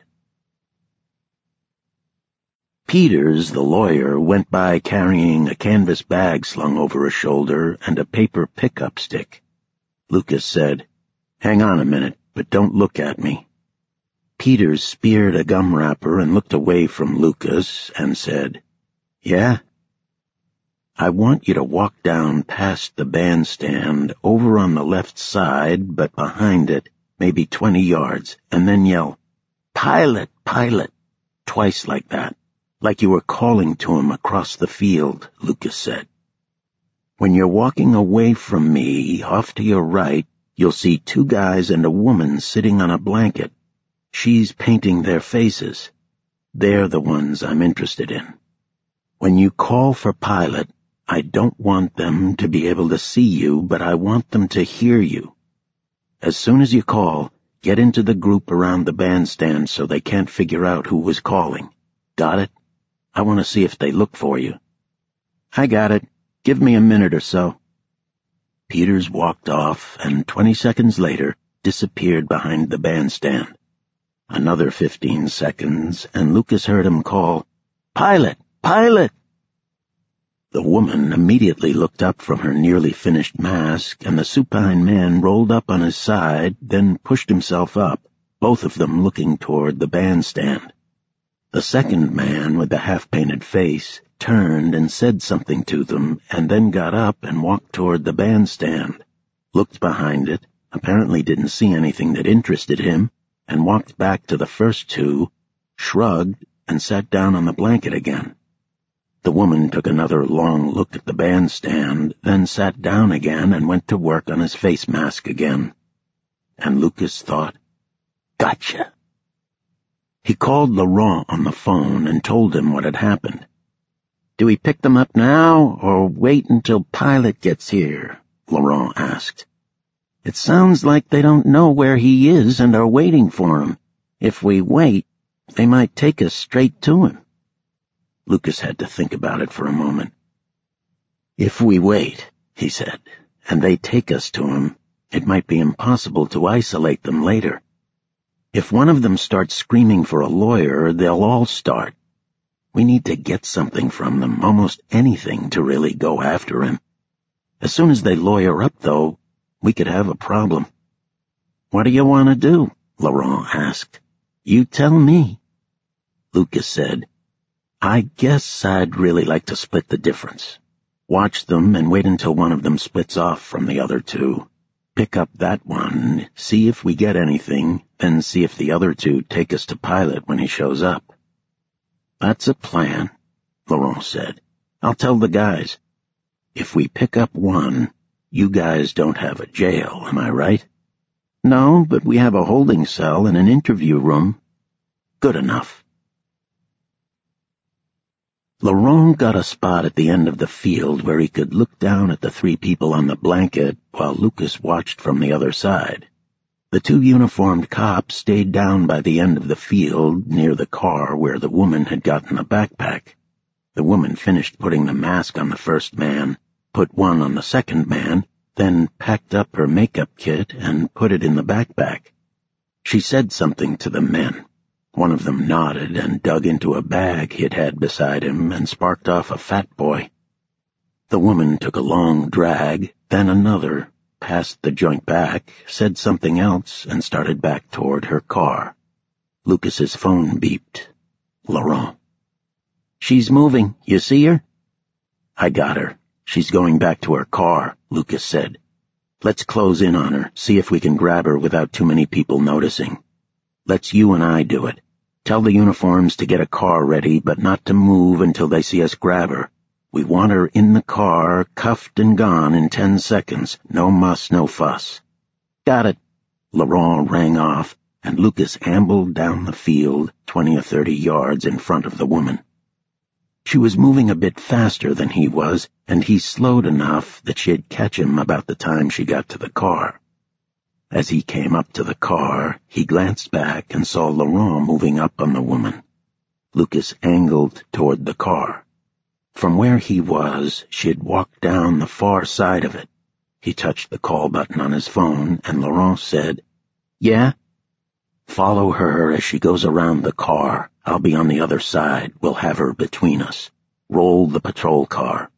Peters, the lawyer, went by carrying a canvas bag slung over his shoulder and a paper pickup stick. Lucas said, "Hang on a minute, but don't look at me." Peters speared a gum wrapper and looked away from Lucas and said, "Yeah?" "I want you to walk down past the bandstand, over on the left side, but behind it, maybe twenty yards, and then yell, 'Pilot, pilot,' twice like that, like you were calling to him across the field," Lucas said. "When you're walking away from me, off to your right, you'll see two guys and a woman sitting on a blanket. She's painting their faces. They're the ones I'm interested in. When you call for pilot, I don't want them to be able to see you, but I want them to hear you. As soon as you call, get into the group around the bandstand so they can't figure out who was calling. Got it? I want to see if they look for you." "I got it. Give me a minute or so." Peters walked off and twenty seconds later disappeared behind the bandstand. Another fifteen seconds, and Lucas heard him call, "Pilot! Pilot!" The woman immediately looked up from her nearly finished mask, and the supine man rolled up on his side, then pushed himself up, both of them looking toward the bandstand. The second man, with the half-painted face, turned and said something to them, and then got up and walked toward the bandstand, looked behind it, apparently didn't see anything that interested him, and walked back to the first two, shrugged, and sat down on the blanket again. The woman took another long look at the bandstand, then sat down again and went to work on his face mask again. And Lucas thought, "Gotcha." He called Laurent on the phone and told him what had happened. "Do we pick them up now, or wait until Pilot gets here?" Laurent asked. "It sounds like they don't know where he is and are waiting for him. If we wait, they might take us straight to him." Lucas had to think about it for a moment. "If we wait," he said, "and they take us to him, it might be impossible to isolate them later. If one of them starts screaming for a lawyer, they'll all start. We need to get something from them, almost anything, to really go after him. As soon as they lawyer up, though, we could have a problem." "What do you want to do?" Laurent asked. "You tell me." Lucas said, "I guess I'd really like to split the difference. Watch them and wait until one of them splits off from the other two. Pick up that one, see if we get anything, then see if the other two take us to Pilot when he shows up." "That's a plan," Laurent said. "I'll tell the guys. If we pick up one, you guys don't have a jail, am I right?" "No, but we have a holding cell and an interview room." "Good enough." Laurent got a spot at the end of the field where he could look down at the three people on the blanket while Lucas watched from the other side. The two uniformed cops stayed down by the end of the field near the car where the woman had gotten the backpack. The woman finished putting the mask on the first man, put one on the second man, then packed up her makeup kit and put it in the backpack. She said something to the men. One of them nodded and dug into a bag he had had beside him and sparked off a fat boy. The woman took a long drag, then another, passed the joint back, said something else, and started back toward her car. Lucas's phone beeped. Laurent. "She's moving. You see her?" "I got her. She's going back to her car," Lucas said. "Let's close in on her, see if we can grab her without too many people noticing." Let's you and I do it. Tell the uniforms to get a car ready, but not to move until they see us grab her. We want her in the car, cuffed and gone in ten seconds. No muss, no fuss." "Got it." Laurent rang off, and Lucas ambled down the field, twenty or thirty yards in front of the woman. She was moving a bit faster than he was, and he slowed enough that she'd catch him about the time she got to the car. As he came up to the car, he glanced back and saw Laurent moving up on the woman. Lucas angled toward the car. From where he was, she'd walked down the far side of it. He touched the call button on his phone, and Laurent said, "Yeah?" "Follow her as she goes around the car. I'll be on the other side. We'll have her between us. Roll the patrol car."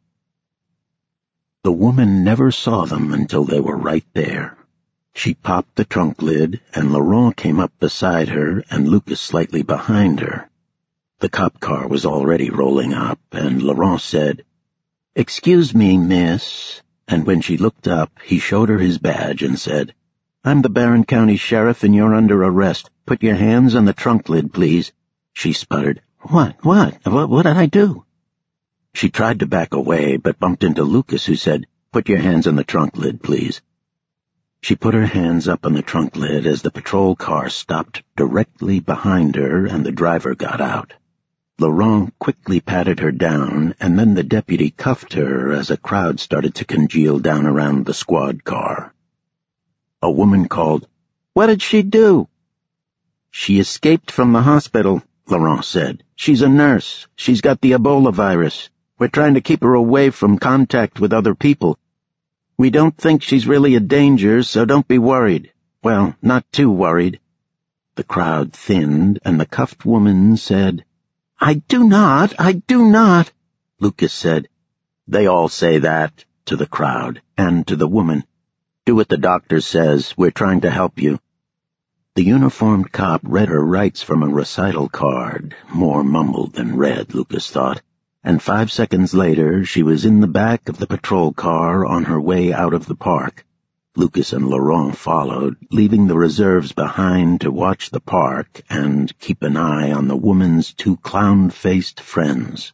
The woman never saw them until they were right there. She popped the trunk lid, and Laurent came up beside her and Lucas slightly behind her. The cop car was already rolling up, and Laurent said, "Excuse me, miss," and when she looked up, he showed her his badge and said, "I'm the Barron County Sheriff and you're under arrest. Put your hands on the trunk lid, please." She sputtered, What, what, what, what did I do?" She tried to back away, but bumped into Lucas, who said, "Put your hands on the trunk lid, please." She put her hands up on the trunk lid as the patrol car stopped directly behind her and the driver got out. Laurent quickly patted her down, and then the deputy cuffed her as a crowd started to congeal down around the squad car. A woman called, "What did she do?" "She escaped from the hospital," Laurent said. "She's a nurse. She's got the Ebola virus. We're trying to keep her away from contact with other people. We don't think she's really a danger, so don't be worried. Well, not too worried." The crowd thinned, and the cuffed woman said, "I do not, I do not." Lucas said, "They all say that," to the crowd, and to the woman. "Do what the doctor says. We're trying to help you." The uniformed cop read her rights from a recital card, more mumbled than read, Lucas thought, and five seconds later she was in the back of the patrol car on her way out of the park. Lucas and Laurent followed, leaving the reserves behind to watch the park and keep an eye on the woman's two clown-faced friends.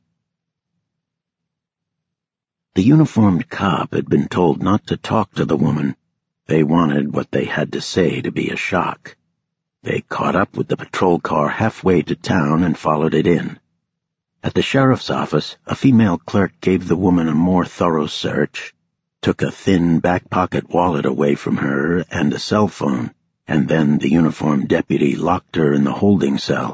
The uniformed cop had been told not to talk to the woman. They wanted what they had to say to be a shock. They caught up with the patrol car halfway to town and followed it in. At the sheriff's office, a female clerk gave the woman a more thorough search, took a thin back-pocket wallet away from her and a cell phone, and then the uniformed deputy locked her in the holding cell.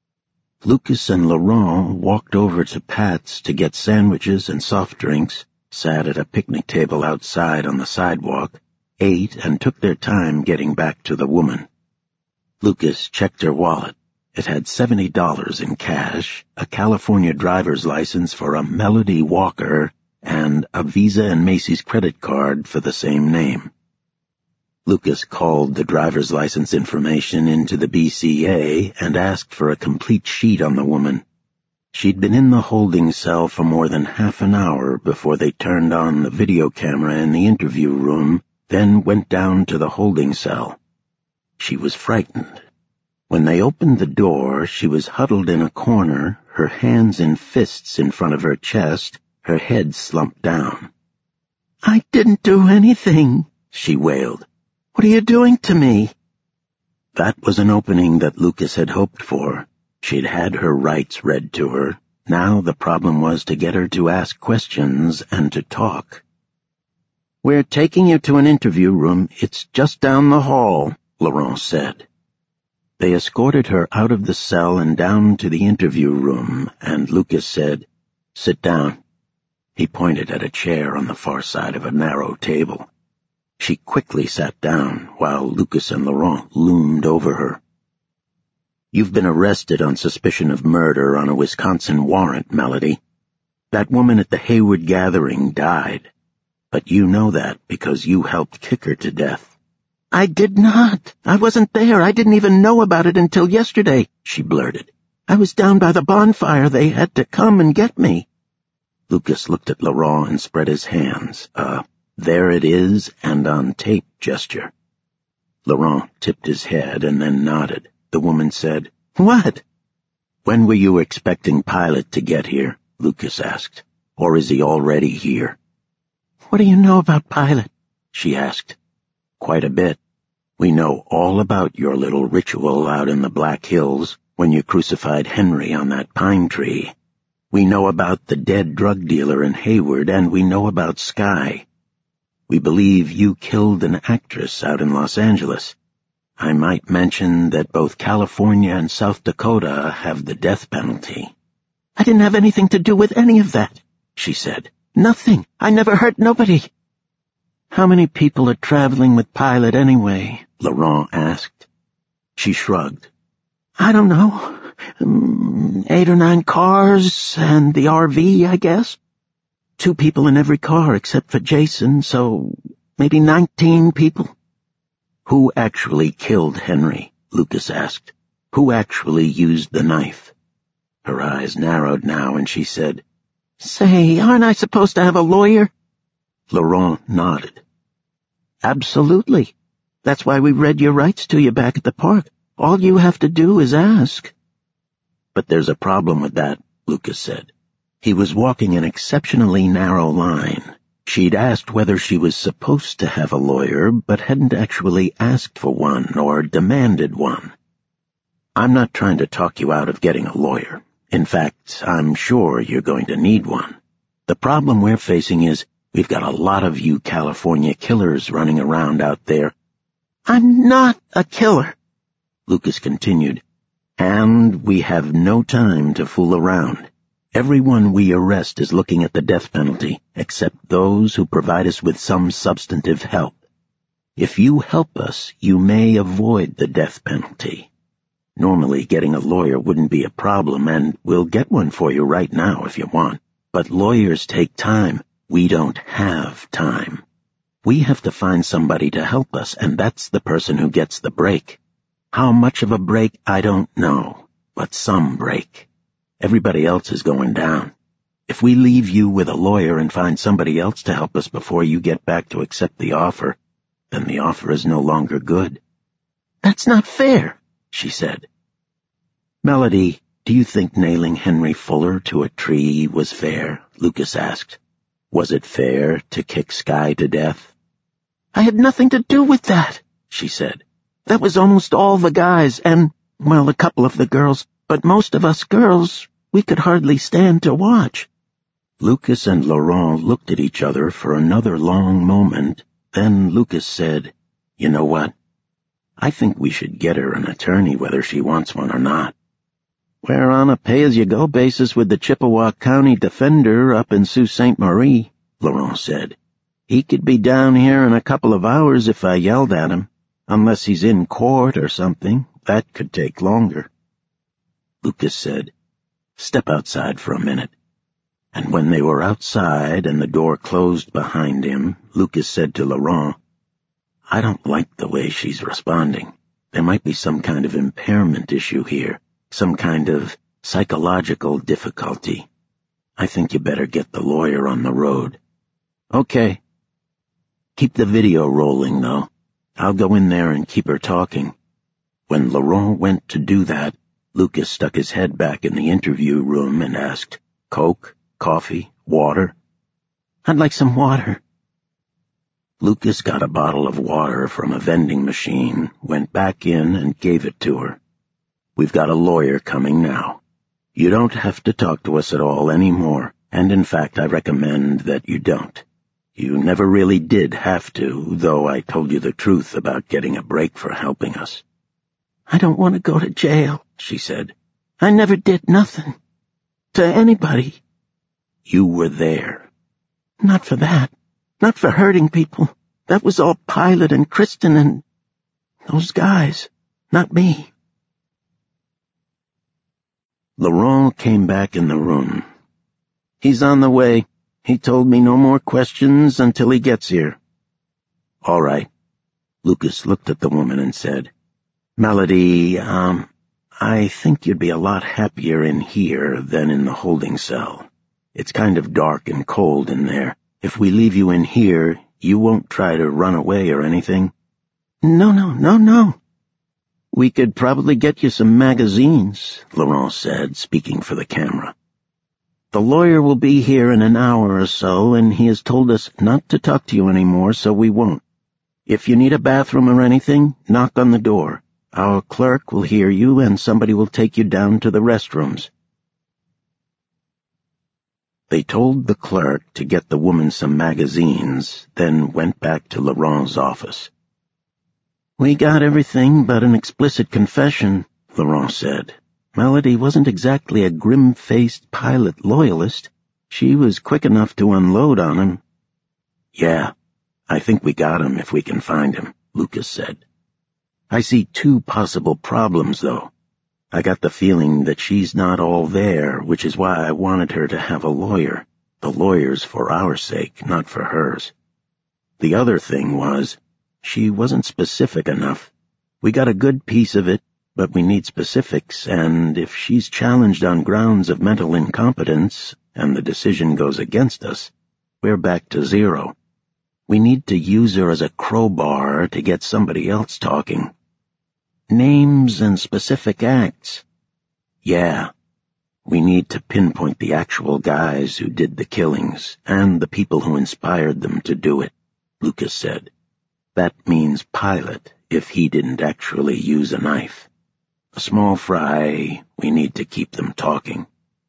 Lucas and Laurent walked over to Pat's to get sandwiches and soft drinks, sat at a picnic table outside on the sidewalk, ate, and took their time getting back to the woman. Lucas checked her wallet. It had seventy dollars in cash, a California driver's license for a Melody Walker, and a Visa and Macy's credit card for the same name. Lucas called the driver's license information into the B C A and asked for a complete sheet on the woman. She'd been in the holding cell for more than half an hour before they turned on the video camera in the interview room, then went down to the holding cell. She was frightened. When they opened the door, she was huddled in a corner, her hands in fists in front of her chest, her head slumped down. "I didn't do anything," she wailed. "What are you doing to me?" That was an opening that Lucas had hoped for. She'd had her rights read to her. Now the problem was to get her to ask questions and to talk. "We're taking you to an interview room. It's just down the hall," Laurent said. They escorted her out of the cell and down to the interview room, and Lucas said, "Sit down." He pointed at a chair on the far side of a narrow table. She quickly sat down, while Lucas and Laurent loomed over her. "You've been arrested on suspicion of murder on a Wisconsin warrant, Melody. That woman at the Hayward gathering died, but you know that because you helped kick her to death." "I did not. I wasn't there. I didn't even know about it until yesterday," she blurted. "I was down by the bonfire. They had to come and get me." Lucas looked at Laurent and spread his hands, a "there it is and on tape" gesture. Laurent tipped his head and then nodded. the woman said. "What?" "When were you expecting Pilot to get here?" Lucas asked. "Or is he already here?" "What do you know about Pilot?" she asked. "Quite a bit. We know all about your little ritual out in the Black Hills when you crucified Henry on that pine tree. We know about the dead drug dealer in Hayward, and we know about Sky. We believe you killed an actress out in Los Angeles. I might mention that both California and South Dakota have the death penalty." "I didn't have anything to do with any of that," she said. "Nothing. I never hurt nobody." "How many people are traveling with Pilot anyway?" Laurent asked. She shrugged. "I don't know. Um, eight or nine cars and the R V, I guess. Two people in every car except for Jason, so maybe nineteen people." "Who actually killed Henry?" Lucas asked. "Who actually used the knife?" Her eyes narrowed now, and she said, "Say, aren't I supposed to have a lawyer?" Laurent nodded. "Absolutely. That's why we read your rights to you back at the park. All you have to do is ask." "But there's a problem with that," Lucas said. He was walking an exceptionally narrow line. She'd asked whether she was supposed to have a lawyer, but hadn't actually asked for one or demanded one. "I'm not trying to talk you out of getting a lawyer. In fact, I'm sure you're going to need one. The problem we're facing is we've got a lot of you California killers running around out there." "I'm not a killer," Lucas continued, "and we have no time to fool around. Everyone we arrest is looking at the death penalty, except those who provide us with some substantive help. If you help us, you may avoid the death penalty. Normally, getting a lawyer wouldn't be a problem, and we'll get one for you right now if you want. But lawyers take time. We don't have time. We have to find somebody to help us, and that's the person who gets the break. How much of a break, I don't know, but some break. Everybody else is going down. If we leave you with a lawyer and find somebody else to help us before you get back to accept the offer, then the offer is no longer good." "That's not fair," she said. "Melody, do you think nailing Henry Fuller to a tree was fair?" Lucas asked. "Was it fair to kick Sky to death?" "I had nothing to do with that," she said. "That was almost all the guys, and, well, a couple of the girls, but most of us girls, we could hardly stand to watch." Lucas and Laurent looked at each other for another long moment. Then Lucas said, "You know what? I think we should get her an attorney whether she wants one or not." "We're on a pay-as-you-go basis with the Chippewa County Defender up in Sault Ste. Marie," Laurent said. "He could be down here in a couple of hours if I yelled at him, unless he's in court or something. That could take longer." Lucas said, "Step outside for a minute." And when they were outside and the door closed behind him, Lucas said to Laurent, "I don't like the way she's responding. There might be some kind of impairment issue here, some kind of psychological difficulty. I think you better get the lawyer on the road." "Okay. Keep the video rolling, though. I'll go in there and keep her talking." When Laurent went to do that, Lucas stuck his head back in the interview room and asked, "Coke, coffee, water?" "I'd like some water." Lucas got a bottle of water from a vending machine, went back in and gave it to her. "We've got a lawyer coming now. You don't have to talk to us at all anymore, and in fact I recommend that you don't. You never really did have to, though I told you the truth about getting a break for helping us." "I don't want to go to jail," she said. "I never did nothing. To anybody." "You were there." "Not for that. Not for hurting people. That was all Pilot and Kristen and those guys. Not me." Laurent came back in the room. "He's on the way. He told me no more questions until he gets here." "All right." Lucas looked at the woman and said, "Melody, um, I think you'd be a lot happier in here than in the holding cell. It's kind of dark and cold in there. If we leave you in here, you won't try to run away or anything?" "No, no, no, no." We could probably get you some magazines, Laurent said, speaking for the camera. The lawyer will be here in an hour or so, and he has told us not to talk to you anymore, so we won't. If you need a bathroom or anything, knock on the door. Our clerk will hear you, and somebody will take you down to the restrooms. They told the clerk to get the woman some magazines, then went back to Laurent's office. We got everything but an explicit confession, Laurent said. Melody wasn't exactly a grim-faced pilot loyalist. She was quick enough to unload on him. Yeah, I think we got him if we can find him, Lucas said. I see two possible problems, though. I got the feeling that she's not all there, which is why I wanted her to have a lawyer. The lawyer's for our sake, not for hers. The other thing was, she wasn't specific enough. We got a good piece of it, but we need specifics, and if she's challenged on grounds of mental incompetence, and the decision goes against us, we're back to zero. We need to use her as a crowbar to get somebody else talking. Names and specific acts. Yeah, we need to pinpoint the actual guys who did the killings, and the people who inspired them to do it, Lucas said. That means Pilot, if he didn't actually use a knife. A small fry, we need to keep them talking.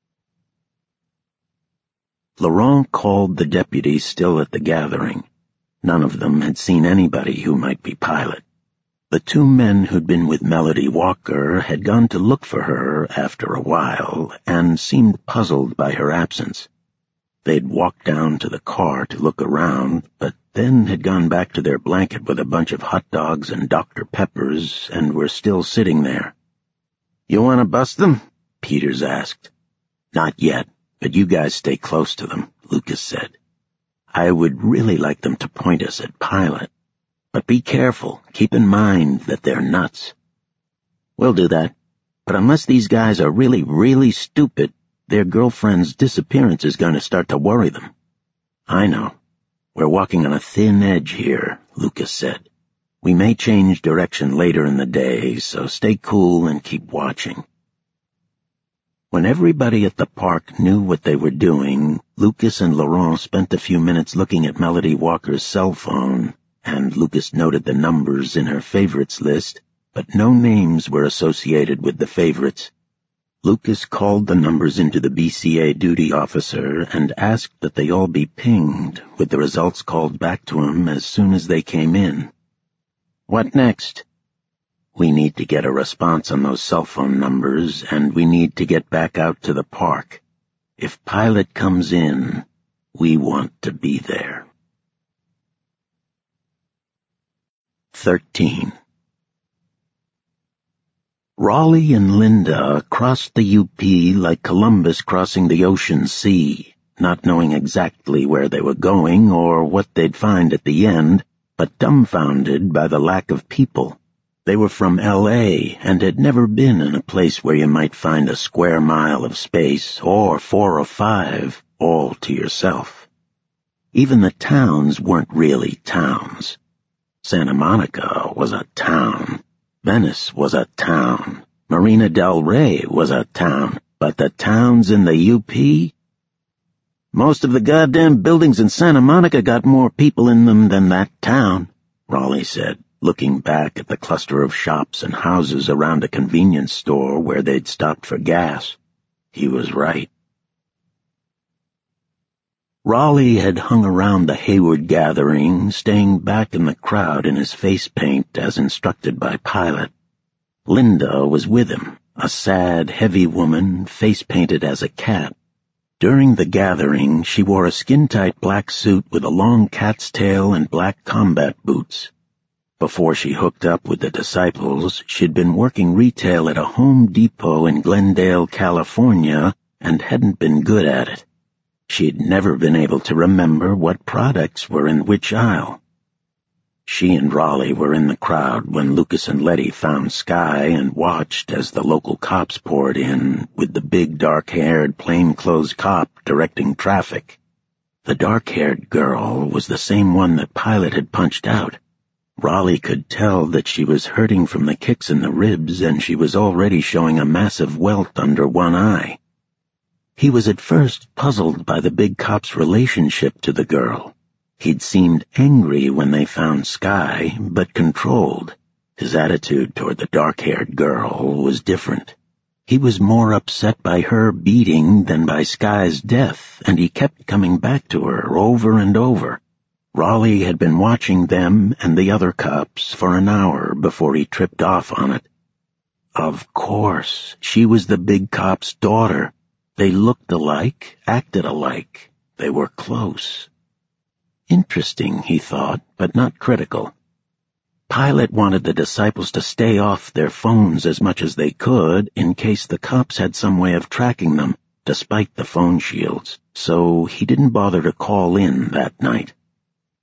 Laurent called the deputies still at the gathering. None of them had seen anybody who might be Pilot. The two men who'd been with Melody Walker had gone to look for her after a while and seemed puzzled by her absence. They'd walked down to the car to look around, but then had gone back to their blanket with a bunch of hot dogs and Doctor Peppers and were still sitting there. You want to bust them? Peters asked. Not yet, but you guys stay close to them, Lucas said. I would really like them to point us at Pilot. But be careful, keep in mind that they're nuts. We'll do that, but unless these guys are really, really stupid, their girlfriend's disappearance is going to start to worry them. I know. We're walking on a thin edge here, Lucas said. We may change direction later in the day, so stay cool and keep watching. When everybody at the park knew what they were doing, Lucas and Laurent spent a few minutes looking at Melody Walker's cell phone, and Lucas noted the numbers in her favorites list, but no names were associated with the favorites. Lucas called the numbers into the B C A duty officer and asked that they all be pinged, with the results called back to him as soon as they came in. What next? We need to get a response on those cell phone numbers, and we need to get back out to the park. If Pilot comes in, we want to be there. Thirteen. Raleigh and Linda crossed the U P like Columbus crossing the ocean sea, not knowing exactly where they were going or what they'd find at the end, but dumbfounded by the lack of people. They were from L A and had never been in a place where you might find a square mile of space or four or five all to yourself. Even the towns weren't really towns. Santa Monica was a town. Venice was a town. Marina del Rey was a town. But the towns in the U P? Most of the goddamn buildings in Santa Monica got more people in them than that town, Raleigh said, looking back at the cluster of shops and houses around a convenience store where they'd stopped for gas. He was right. Raleigh had hung around the Hayward gathering, staying back in the crowd in his face paint as instructed by Pilot. Linda was with him, a sad, heavy woman, face-painted as a cat. During the gathering, she wore a skin-tight black suit with a long cat's tail and black combat boots. Before she hooked up with the disciples, she'd been working retail at a Home Depot in Glendale, California, and hadn't been good at it. She'd never been able to remember what products were in which aisle. She and Raleigh were in the crowd when Lucas and Letty found Sky and watched as the local cops poured in, with the big dark-haired, plainclothes cop directing traffic. The dark-haired girl was the same one that Pilot had punched out. Raleigh could tell that she was hurting from the kicks in the ribs, and she was already showing a massive welt under one eye. He was at first puzzled by the big cop's relationship to the girl. He'd seemed angry when they found Skye, but controlled. His attitude toward the dark-haired girl was different. He was more upset by her beating than by Skye's death, and he kept coming back to her over and over. Raleigh had been watching them and the other cops for an hour before he tripped off on it. Of course, she was the big cop's daughter. They looked alike, acted alike. They were close. Interesting, he thought, but not critical. Pilot wanted the disciples to stay off their phones as much as they could in case the cops had some way of tracking them, despite the phone shields, so he didn't bother to call in that night.